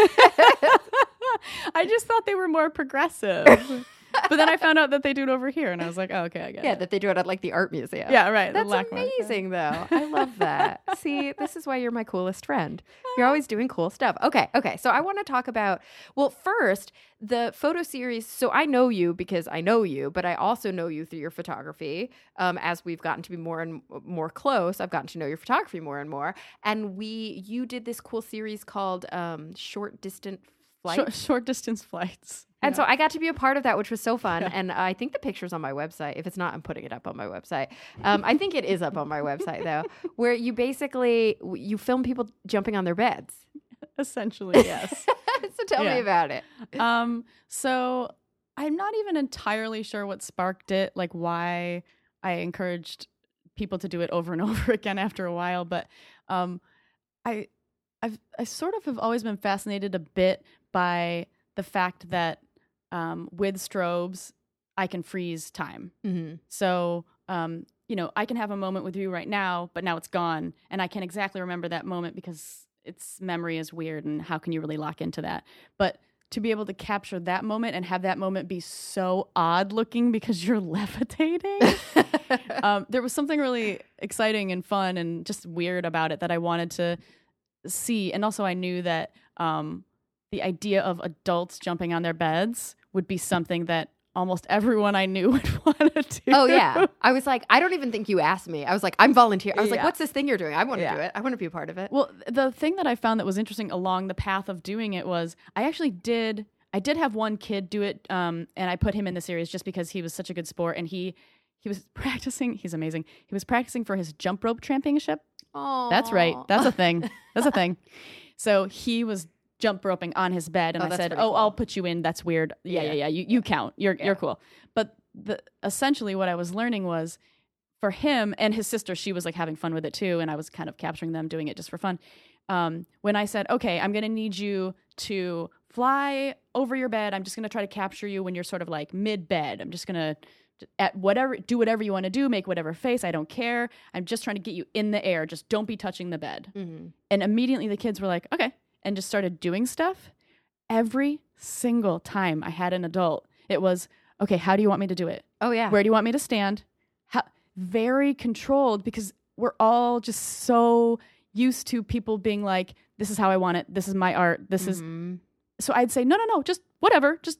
I just thought they were more progressive. But then I found out that they do it over here, and I was like, oh, okay, I get Yeah, it. that they do it at like the art museum. Yeah, right. the That's LACMA. amazing, though. I love that. See, this is why you're my coolest friend. You're always doing cool stuff. Okay. So I want to talk about, well, first, the photo series. So I know you because I know you, but I also know you through your photography. As we've gotten to be more and more close, I've gotten to know your photography more and more. And you did this cool series called Short Distance Flights. Short distance flights. And so I got to be a part of that, which was so fun. And I think the picture's on my website. If it's not, I'm putting it up on my website. I think it is up on my website, though, where you basically, you film people jumping on their beds. Essentially, yes. So tell me about it. So I'm not even entirely sure what sparked it, like why I encouraged people to do it over and over again after a while. But I sort of have always been fascinated a bit by the fact that with strobes, I can freeze time. Mm-hmm. So, I can have a moment with you right now, but now it's gone. And I can't exactly remember that moment because its memory is weird. And how can you really lock into that? But to be able to capture that moment and have that moment be so odd looking because you're levitating. There was something really exciting and fun and just weird about it that I wanted to see. And also I knew that the idea of adults jumping on their beds would be something that almost everyone I knew would want to do. Oh, yeah. I was like, I don't even think you asked me. I was like, I'm volunteering. I was like, Yeah. what's this thing you're doing? I want to Yeah. do it. I want to be a part of it. Well, the thing that I found that was interesting along the path of doing it was I did have one kid do it, and I put him in the series just because he was such a good sport, and he was practicing. He's amazing. He was practicing for his jump rope championship. Oh, That's right. That's a thing. That's a thing. So he was jump roping on his bed, and Oh, I that's said, pretty "Oh, cool. I'll put you in. That's weird. Yeah. You count. You're cool." But essentially what I was learning was for him and his sister, she was like having fun with it too, and I was kind of capturing them doing it just for fun. When I said, "Okay, I'm going to need you to fly over your bed. I'm just going to try to capture you when you're sort of like mid bed. I'm just going to do whatever you want to do, make whatever face. I don't care. I'm just trying to get you in the air. Just don't be touching the bed." Mm-hmm. And immediately the kids were like, "Okay," and just started doing stuff. Every single time I had an adult, it was, "Okay, how do you want me to do it? Oh, yeah. Where do you want me to stand?" Very controlled, because we're all just so used to people being like, "This is how I want it. This is my art. This is." Mhm. So I'd say, no, just whatever. Just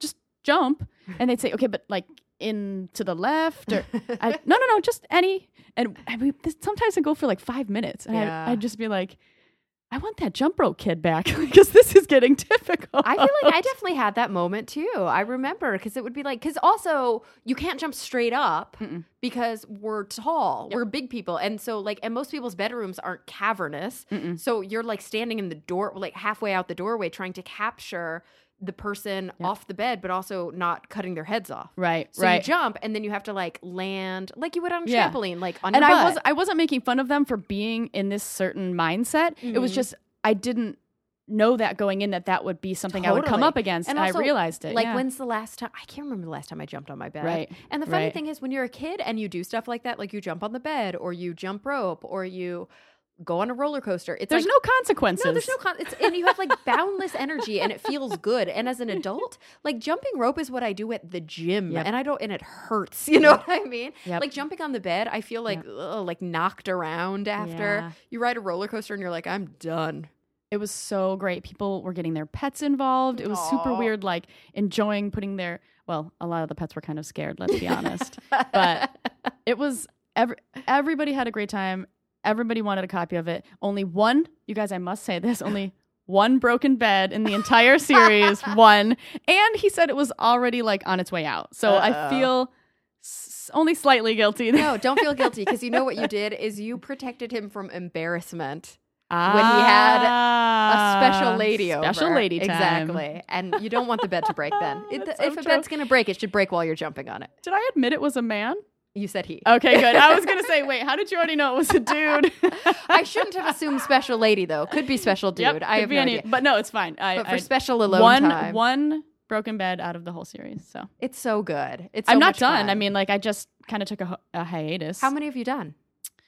jump. And they'd say, "Okay, but like in to the left," or no, just any. And I mean, sometimes I go for like 5 minutes, and Yeah. I'd just be like, "I want that jump rope kid back," because this is getting difficult. I feel like I definitely had that moment too. I remember because it would be like, because also you can't jump straight up because we're tall, we're big people. And so like, and most people's bedrooms aren't cavernous. So you're like standing in the door, like halfway out the doorway, trying to capture the person off the bed, but also not cutting their heads off. Right. So you jump and then you have to like land like you would on a Yeah. trampoline, like on And your butt. I wasn't making fun of them for being in this certain mindset. It was just I didn't know that going in that would be something I would come Totally. up against, and also, I realized it. Like, yeah. when's the last time? I can't remember the last time I jumped on my bed. Right. And the funny Right. thing is, when you're a kid and you do stuff like that, like you jump on the bed or you jump rope or you go on a roller coaster, it's There's like, no consequences. no, there's no and you have like boundless energy and it feels good. And as an adult, like jumping rope is what I do at the gym, and and it hurts. You know what I mean? Yep. Like jumping on the bed, I feel like like knocked around after. Yeah. You ride a roller coaster and you're like, I'm done. It was so great. People were getting their pets involved. It was super Aw. weird, like enjoying putting their, well, a lot of the pets were kind of scared, let's be honest. But it was, everybody had a great time. Everybody wanted a copy of it. Only one, you guys, I must say this, only one broken bed in the entire series, one. And he said it was already like on its way out. So I feel only slightly guilty. No, don't feel guilty, because you know what you did is you protected him from embarrassment when he had a special lady over. Special lady time. Exactly. And you don't want the bed to break then. That's so If a true. bed's going to break, it should break while you're jumping on it. Did I admit it was a man? You said he. Okay, good. I was going to say, wait, how did you already know it was a dude? I shouldn't have assumed special lady, though. Could be special dude. Yep, I could have be no any, idea. but no, it's fine. But for special alone time. One broken bed out of the whole series. So It's so good. It's I'm so not much done. fun. I mean, like I just kind of took a hiatus. How many have you done?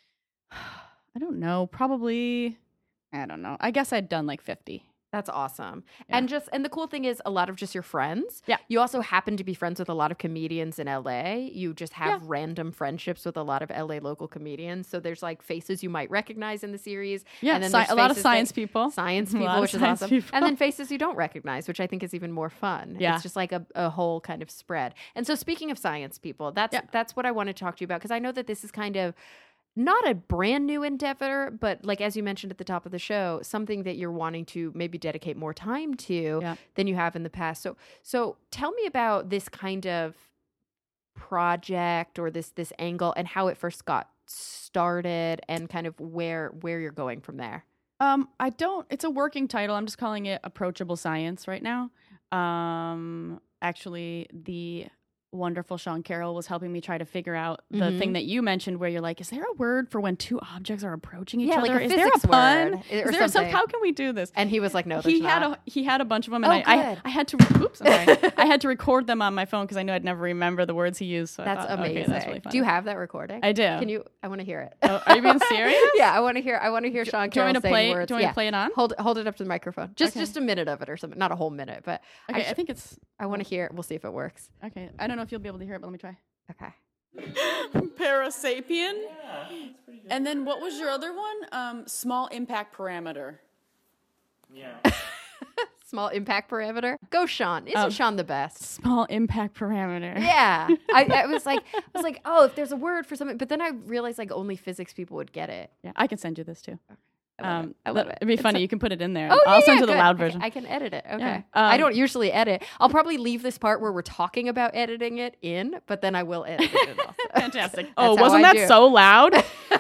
I don't know. Probably. I don't know. I guess I'd done like 50. That's awesome. Yeah. And the cool thing is a lot of just your friends. Yeah. You also happen to be friends with a lot of comedians in LA. You just have Yeah. random friendships with a lot of LA local comedians. So there's like faces you might recognize in the series. Yeah, And then a there's lot of faces science that- people. Science A lot people, of which is science awesome. people. And then faces you don't recognize, which I think is even more fun. Yeah. It's just like a whole kind of spread. And so speaking of science people, that's what I want to talk to you about, because I know that this is kind of not a brand new endeavor, but like, as you mentioned at the top of the show, something that you're wanting to maybe dedicate more time to than you have in the past. So tell me about this kind of project or this angle and how it first got started and kind of where you're going from there. It's a working title. I'm just calling it Approachable Science right now. Actually, the wonderful Sean Carroll was helping me try to figure out the thing that you mentioned where you're like, is there a word for when two objects are approaching each other? Like is there a pun? Word is there something? How can we do this? And he was like, no, there's not. He had a bunch of them, and I had to oops, I'm sorry. I had to record them on my phone because I knew I'd never remember the words he used. So that's amazing. Okay, that's really fun. Do you have that recording? I do. I want to hear it. Oh, are you being serious? Yeah, I want to hear Sean Carroll saying words. Do you want me to play it on? Hold it up to the microphone. Just a minute of it or something. Not a whole minute, but okay. I think it's. I want to hear it. We'll see if it works. Okay. I don't know if you'll be able to hear it, but let me try. Okay. Parasapien. Yeah, and then what was your other one? Small impact parameter. Yeah. Small impact parameter. Go, Sean. Isn't Sean the best? Small impact parameter. Yeah. I was like, oh, if there's a word for something, but then I realized like only physics people would get it. Yeah, I can send you this too. I love it. It'd be funny. You can put it in there. Oh, I'll send you the loud version. I can edit it. Okay. Yeah. I don't usually edit. I'll probably leave this part where we're talking about editing it in, but then I will edit it also. Fantastic. Wasn't that so loud?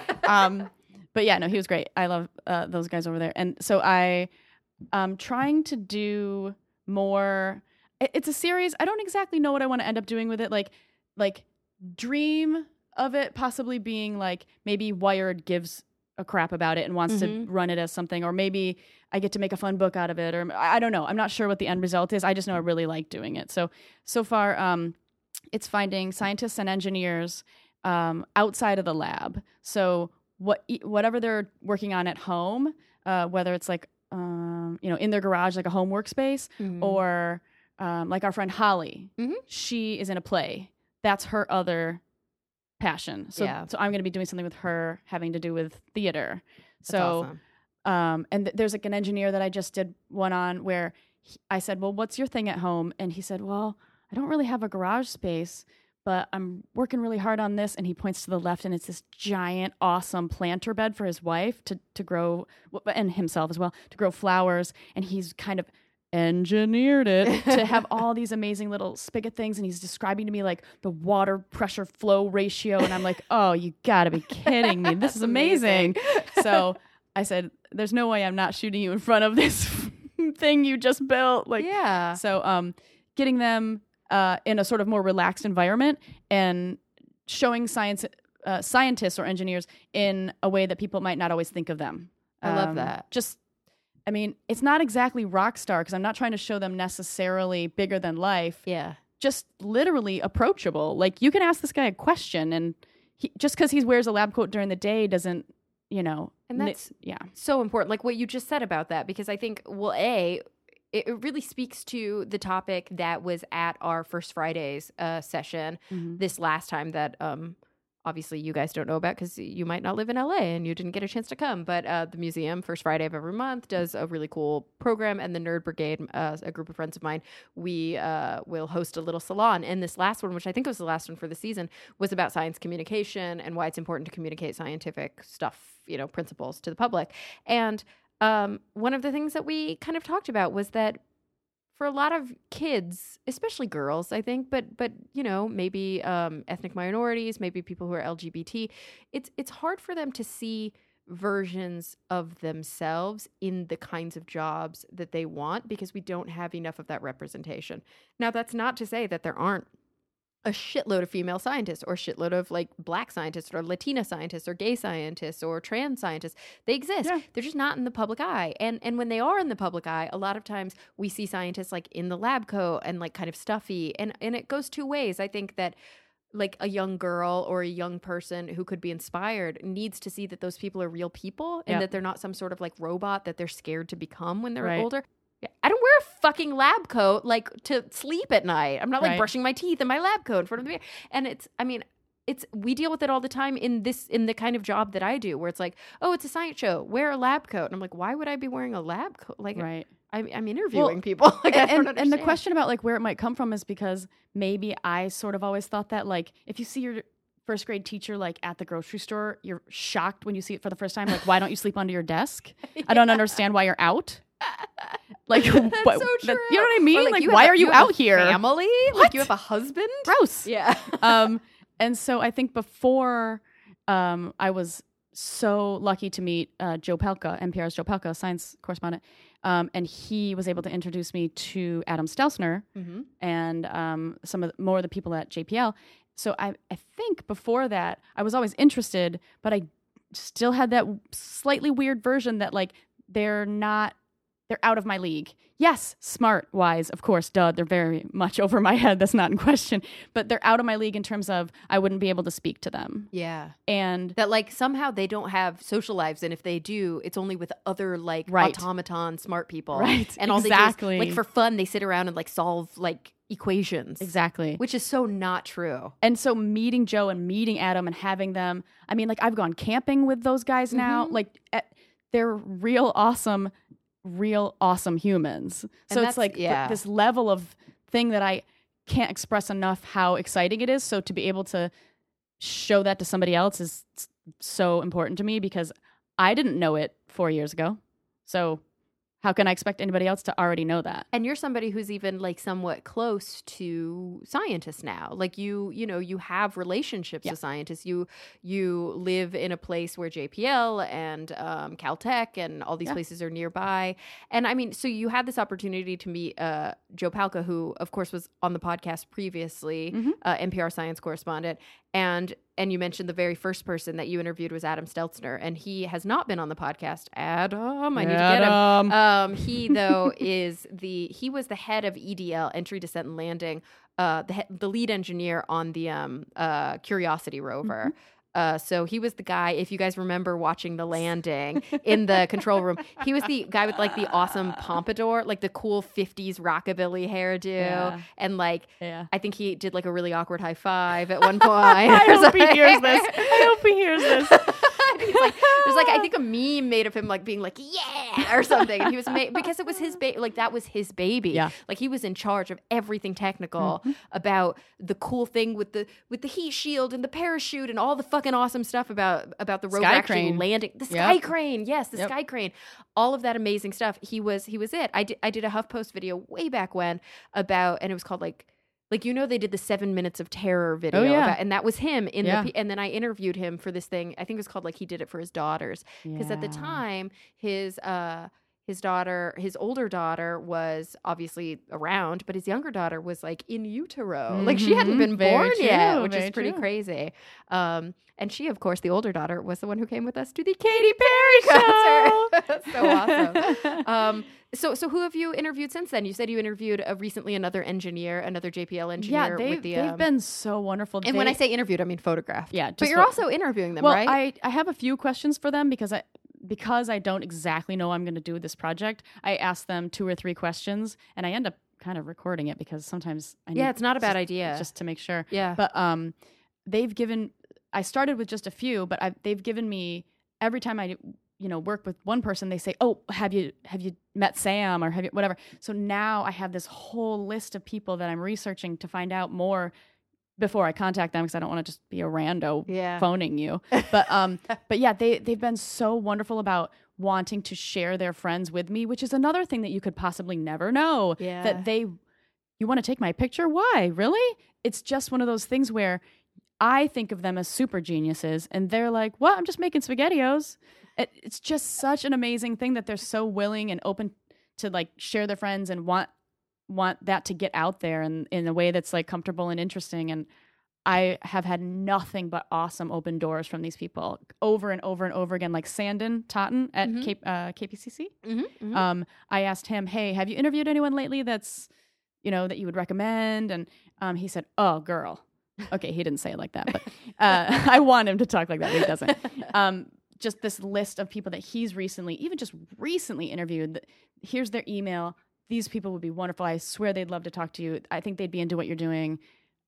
But yeah, no, he was great. I love those guys over there. And so I'm trying to do more. It's a series. I don't exactly know what I want to end up doing with it. Like dream of it possibly being like maybe Wired gives a crap about it and wants to run it as something, or maybe I get to make a fun book out of it, or I don't know. I'm not sure what the end result is. I just know I really like doing it. So far, it's finding scientists and engineers outside of the lab. So whatever they're working on at home, whether it's like in their garage, like a home workspace, or like our friend Holly, she is in a play. That's her other passion. So I'm going to be doing something with her having to do with theater. That's awesome. And there's like an engineer that I just did one on where I said, well, what's your thing at home? And he said, well, I don't really have a garage space, but I'm working really hard on this. And he points to the left, and it's this giant, awesome planter bed for his wife to grow, and himself as well, to grow flowers. And he's kind of engineered it to have all these amazing little spigot things, and he's describing to me like the water pressure flow ratio, and I'm like, oh, you gotta be kidding me, this is amazing. So I said, there's no way I'm not shooting you in front of this thing you just built. So getting them in a sort of more relaxed environment and showing scientists or engineers in a way that people might not always think of them. I love that. It's not exactly rock star because I'm not trying to show them necessarily bigger than life. Yeah. Just literally approachable. Like, you can ask this guy a question, and just because he wears a lab coat during the day doesn't, And that's so important. Like what you just said about that, because I think, well, it really speaks to the topic that was at our First Fridays session this last time that obviously you guys don't know about because you might not live in LA and you didn't get a chance to come. But the museum, First Friday of every month, does a really cool program. And the Nerd Brigade, a group of friends of mine, we will host a little salon. And this last one, which I think was the last one for the season, was about science communication and why it's important to communicate scientific stuff, principles to the public. And one of the things that we kind of talked about was that for a lot of kids, especially girls, I think, but maybe ethnic minorities, maybe people who are LGBT, it's hard for them to see versions of themselves in the kinds of jobs that they want because we don't have enough of that representation. Now, that's not to say that there aren't a shitload of female scientists or a shitload of like Black scientists or Latina scientists or gay scientists or trans scientists. They exist. Yeah. They're just not in the public eye. And when they are in the public eye, a lot of times we see scientists like in the lab coat and like kind of stuffy. And it goes two ways. I think that like a young girl or a young person who could be inspired needs to see that those people are real people and that they're not some sort of like robot that they're scared to become when they're older. Yeah. I don't wear a fucking lab coat like to sleep at night. I'm not like brushing my teeth in my lab coat in front of the mirror. And we deal with it all the time in the kind of job that I do, where it's like, oh, it's a science show, wear a lab coat. And I'm like, why would I be wearing a lab coat? Like, I'm interviewing people. Like, and the question about like where it might come from is because maybe I sort of always thought that like if you see your first grade teacher like at the grocery store, you're shocked when you see it for the first time. Like, why don't you sleep under your desk? I don't understand why you're out. Like, that's so true. You know what I mean? Like why are you out here? Family? What? Like you have a husband? Gross. Yeah. And so I think before I was so lucky to meet Joe Pelka, NPR's Joe Pelka, science correspondent. And he was able to introduce me to Adam Stelzner and more of the people at JPL. So I think before that, I was always interested, but I still had that slightly weird version that like they're out of my league. Yes, smart, wise, of course, duh, they're very much over my head. That's not in question. But they're out of my league in terms of I wouldn't be able to speak to them. Yeah. And that like somehow they don't have social lives, and if they do, it's only with other like automaton smart people. Right. And all they do is, like for fun, they sit around and like solve like equations. Exactly. Which is so not true. And so meeting Joe and meeting Adam and having them, I mean, like I've gone camping with those guys now. Like they're real awesome humans. And so it's like this level of thing that I can't express enough how exciting it is. So to be able to show that to somebody else is so important to me because I didn't know it 4 years ago. So how can I expect anybody else to already know that? And you're somebody who's even like somewhat close to scientists now. Like you have relationships with scientists. You live in a place where JPL and Caltech and all these places are nearby. And I mean, so you had this opportunity to meet Joe Palca, who of course was on the podcast previously, NPR science correspondent. And you mentioned the very first person that you interviewed was Adam Stelzner, and he has not been on the podcast. Adam, I need to get him. He though he was the head of EDL, Entry, Descent, and Landing, the lead engineer on the Curiosity rover. So he was the guy, if you guys remember watching the landing in the control room, he was the guy with like the awesome pompadour, like the cool 50s rockabilly hairdo. Yeah. And like, I think he did like a really awkward high five at one point. I hope he hears this. I hope he hears this. There's like I think a meme made of him like being like yeah or something, and he was because it was his like that was his baby. Yeah. Like he was in charge of everything technical about the cool thing with the heat shield and the parachute and all the fucking awesome stuff about the rover actually landing the sky crane. Yes, the sky crane. All of that amazing stuff. He was it. I did a HuffPost video way back when about, and it was called like they did the 7 minutes of terror video about, and that was him in and then I interviewed him for this thing. I think it was called like he did it for his daughters because at the time his older daughter was obviously around, but his younger daughter was like in utero, like she hadn't been born yet, which is pretty crazy. And she, of course, the older daughter, was the one who came with us to the Katy Perry concert. So awesome. So who have you interviewed since then? You said you interviewed recently another JPL engineer. Yeah, they've been so wonderful. And when I say interviewed, I mean photographed. Yeah. But you're also interviewing them, right? Well, I have a few questions for them because I don't exactly know I'm going to do this project. I ask them 2 or 3 questions, and I end up kind of recording it because sometimes I need it's not a bad idea. Just to make sure. Yeah. But I started with just a few, but they've given me every time I work with one person, they say, "Oh, have you met Sam or have you whatever?" So now I have this whole list of people that I'm researching to find out more before I contact them because I don't want to just be a rando phoning you. But yeah, they've been so wonderful about wanting to share their friends with me, which is another thing that you could possibly never know. Yeah. That you want to take my picture? Why? Really? It's just one of those things where I think of them as super geniuses, and they're like, "What? I'm just making SpaghettiOs." It's just such an amazing thing that they're so willing and open to like share their friends and want that to get out there in a way that's like comfortable and interesting. And I have had nothing but awesome open doors from these people over and over and over again. Like Sandon Totten at KPCC. I asked him, "Hey, have you interviewed anyone lately that's that you would recommend?" And he said, "Oh, girl." Okay, he didn't say it like that, but I want him to talk like that, but he doesn't. Just this list of people that he's recently interviewed. Here's their email. These people would be wonderful. I swear they'd love to talk to you. I think they'd be into what you're doing.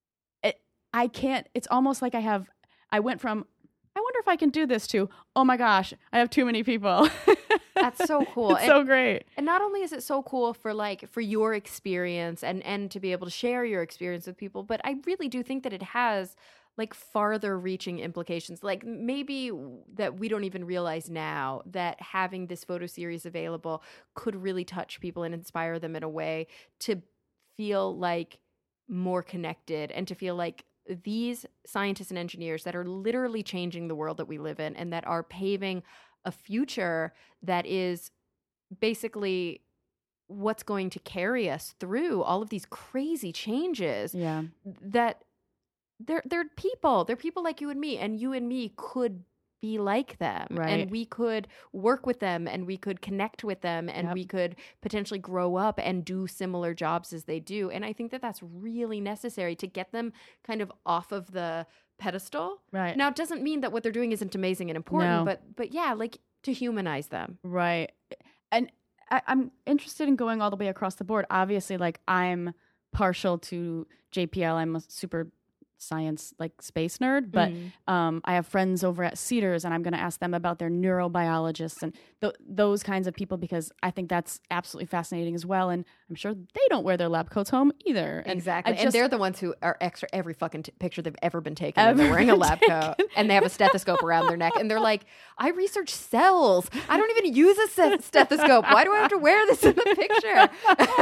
It's almost like I went from, I wonder if I can do this to, oh my gosh, I have too many people. That's so cool. It's so great. And not only is it so cool for your experience and to be able to share your experience with people, but I really do think that it has like farther reaching implications, like maybe that we don't even realize now, that having this photo series available could really touch people and inspire them in a way to feel like more connected and to feel like these scientists and engineers that are literally changing the world that we live in and that are paving a future that is basically what's going to carry us through all of these crazy changes. Yeah. That they're people. They're people like you and me could be like them, Right. and we could work with them, and we could connect with them, and Yep. we could potentially grow up and do similar jobs as they do. And I think that that's really necessary to get them kind of off of the pedestal. Right. Now, it doesn't mean that what they're doing isn't amazing and important, No. but yeah, like to humanize them. Right. And I'm interested in going all the way across the board. Obviously, like I'm partial to JPL. I'm a super science, like space nerd, but I have friends over at Cedars, and I'm going to ask them about their neurobiologists and those kinds of people, because I think that's absolutely fascinating as well. And I'm sure they don't wear their lab coats home either. And Exactly. I And just- they're the ones who are extra every fucking picture they've ever been taken. And they're wearing a lab coat and they have a stethoscope around their neck. And they're like, I research cells. I don't even use a stethoscope. Why do I have to wear this in the picture?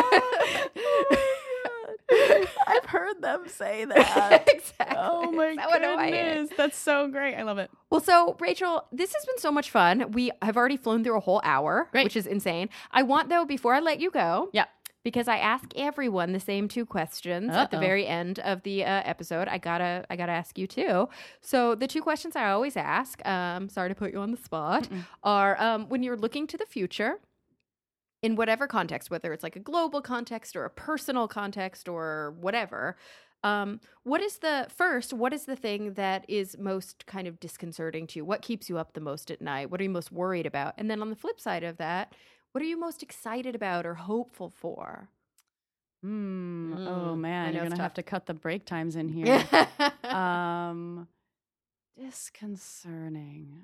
I've heard them say that. Exactly. Oh my So annoying. goodness. That's so great. I love it. Well, so Rachel, this has been so much fun. We have already flown through a whole hour, Great. which is insane. I want, though, before I let you go, Yeah. because I ask everyone the same two questions at the Uh-oh. very end of the episode. I gotta ask you too. So the two questions I always ask, sorry to put you on the spot, are when you're looking to the future, in whatever context, whether it's like a global context or a personal context or whatever, what is the thing that is most kind of disconcerting to you? What keeps you up the most at night? What are you most worried about? And then on the flip side of that, what are you most excited about or hopeful for? Oh I man, know you're it's gonna have tough. to cut the break times in here. Disconcerting.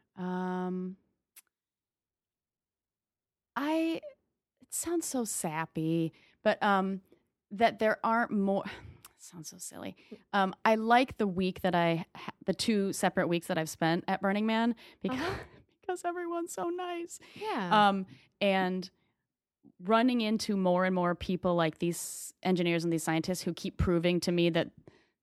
It sounds so sappy, but that there aren't more. It sounds so silly. I like the week that the 2 separate weeks that I've spent at Burning Man because because everyone's so nice. Yeah. And running into more and more people like these engineers and these scientists who keep proving to me that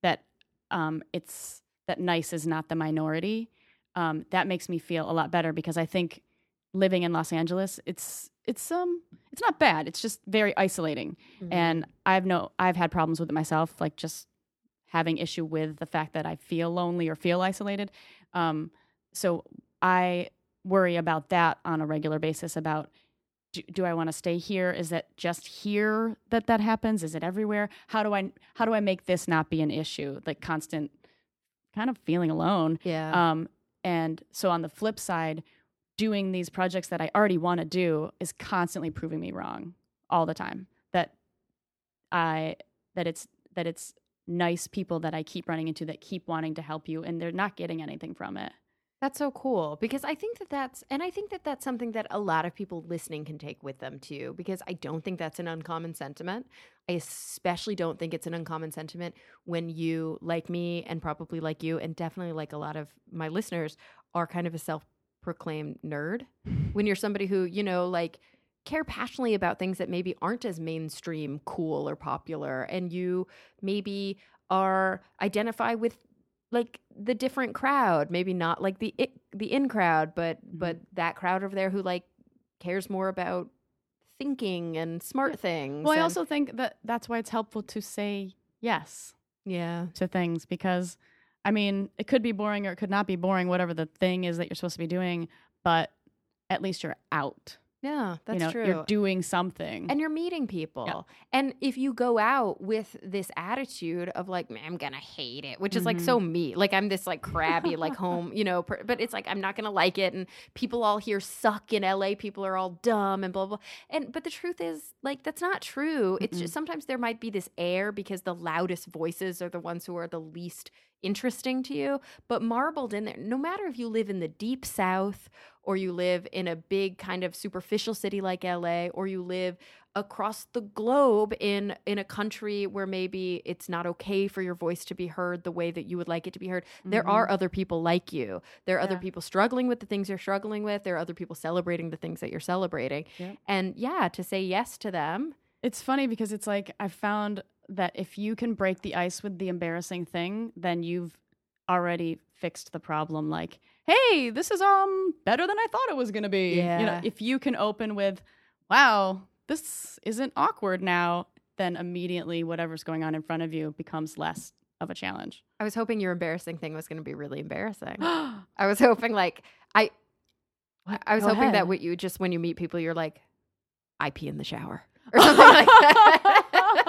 it's that nice is not the minority. That makes me feel a lot better, because I think living in Los Angeles, it's not bad. It's just very isolating. Mhm. And I've had problems with it myself, like just having issue with the fact that I feel lonely or feel isolated. So I worry about that on a regular basis about, do I want to stay here? Is that just here that happens? Is it everywhere? How do I make this not be an issue? Like constant kind of feeling alone. Yeah. And so on the flip side, doing these projects that I already want to do is constantly proving me wrong all the time. That it's nice people that I keep running into that keep wanting to help you, and they're not getting anything from it. That's so cool, because I think that's something that a lot of people listening can take with them too, because I don't think that's an uncommon sentiment. I especially don't think it's an uncommon sentiment when you, like me and probably like you and definitely like a lot of my listeners, are kind of a self-proclaimed nerd. When you're somebody who, like care passionately about things that maybe aren't as mainstream, cool, or popular, and you maybe identify with like the different crowd, maybe not like the in crowd, but that crowd over there who like cares more about thinking and smart things. Well, I and- also think that that's why it's helpful to say yes yeah. to things, because I mean, it could be boring or it could not be boring, whatever the thing is that you're supposed to be doing, but at least you're out. Yeah, that's true. You're doing something. And you're meeting people. Yeah. And if you go out with this attitude of like, man, I'm going to hate it, which is like so me. Like I'm this like crabby, like home, but it's like, I'm not going to like it. And people all here suck in LA. People are all dumb and blah, blah. But the truth is like, that's not true. It's just sometimes there might be this air because the loudest voices are the ones who are the least interesting to you, but marbled in there, no matter if you live in the deep South or you live in a big kind of superficial city like LA, or you live across the globe in a country where maybe it's not okay for your voice to be heard the way that you would like it to be heard, there are other people like you. There are other people struggling with the things you're struggling with. There are other people celebrating the things that you're celebrating. Yep. And to say yes to them. It's funny because it's like I've found that if you can break the ice with the embarrassing thing, then you've already fixed the problem. Like, hey, this is better than I thought it was going to be. Yeah. If you can open with, wow, this isn't awkward now, then immediately whatever's going on in front of you becomes less of a challenge. I was hoping your embarrassing thing was going to be really embarrassing. I was hoping I was Go hoping ahead. that what you just when you meet people, you're like, I pee in the shower or something like that.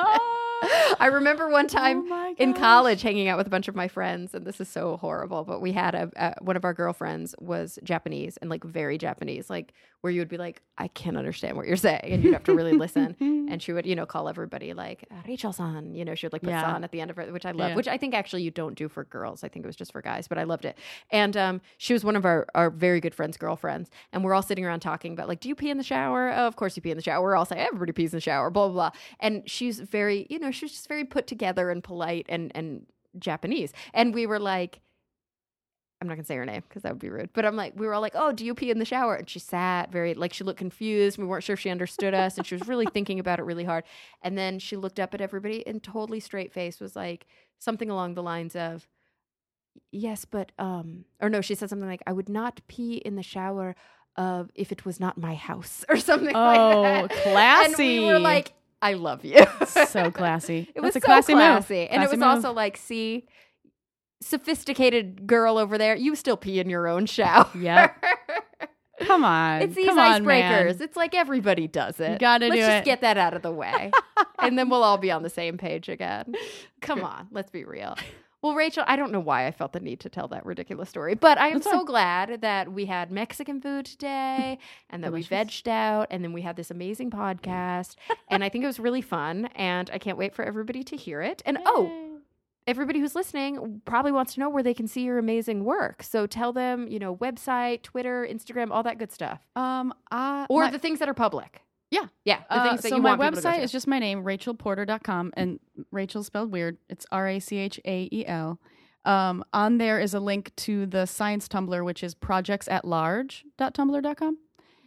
I remember one time Oh my in gosh. college hanging out with a bunch of my friends, and this is so horrible, but we had one of our girlfriends was Japanese and like very Japanese, like where you would be like, I can't understand what you're saying, and you'd have to really listen. And she would, call everybody like Rachel-san, she would like put Yeah. san at the end of it, which I love, Yeah. which I think actually you don't do for girls. I think it was just for guys, but I loved it. And she was one of our very good friends' girlfriends, and we're all sitting around talking about like, do you pee in the shower? Oh, of course you pee in the shower. We're all saying everybody pees in the shower, blah, blah, blah. And she's very, she was just very put together and polite and Japanese. And we were like, I'm not gonna say her name because that would be rude, but we were all like, oh, do you pee in the shower? And she sat very, like, she looked confused. We weren't sure if she understood us, and she was really thinking about it really hard. And then she looked up at everybody and totally straight face was like something along the lines of, yes, but, or no, she said something like, I would not pee in the shower if it was not my house or something Oh, like that. classy. And we were like, I love you. So classy. It was That's a so classy classy. move. And it Classy was move. also like, see, sophisticated girl over there, you still pee in your own shower. Yep. Come on. It's these Come on, icebreakers. man. It's like everybody does it. You gotta Let's do just it. get that out of the way. And then we'll all be on the same page again. Come on, let's be real. Well, Rachel, I don't know why I felt the need to tell that ridiculous story, but I am That's so fine. glad that we had Mexican food today and that we Delicious. vegged out and then we had this amazing podcast. And I think it was really fun and I can't wait for everybody to hear it. And everybody who's listening probably wants to know where they can see your amazing work. So tell them, website, Twitter, Instagram, all that good stuff. Or the things that are public. Yeah. Yeah. The things that so you my want people to go website to. is just my name, rachelporter.com, and Rachel spelled weird. It's RACHAEL. On there is a link to the science Tumblr, which is projectsatlarge.tumblr.com.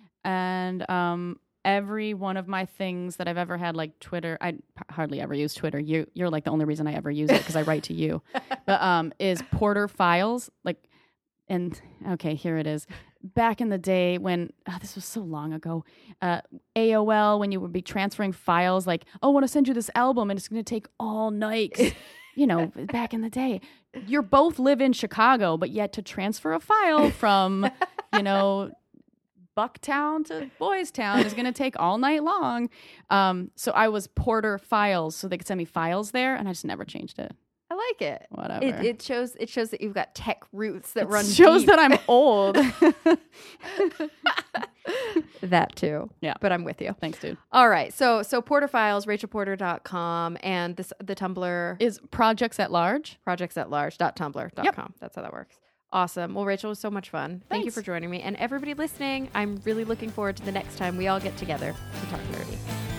And every one of my things that I've ever had, like Twitter, I hardly ever use Twitter. You're like the only reason I ever use it because I write to you. But is Porter Files, and okay, here it is. Back in the day when, this was so long ago, AOL, when you would be transferring files, like, oh, I want to send you this album and it's going to take all night. 'Cause, back in the day, you both live in Chicago, but yet to transfer a file from, Bucktown to Boys Town is going to take all night long. So I was Porter Files, so they could send me files there, and I just never changed it. I like it. Whatever. It shows that you've got tech roots that run shows deep. that I'm old. That too. Yeah. But I'm with you. Thanks, dude. All right. So Porter Files, rachelporter.com, and the Tumblr Is Projects at Large? projectsatlarge.tumblr.com. Yep. That's how that works. Awesome. Well, Rachel, it was so much fun. Thank you Thanks. for joining me. And everybody listening, I'm really looking forward to the next time we all get together to talk nerdy.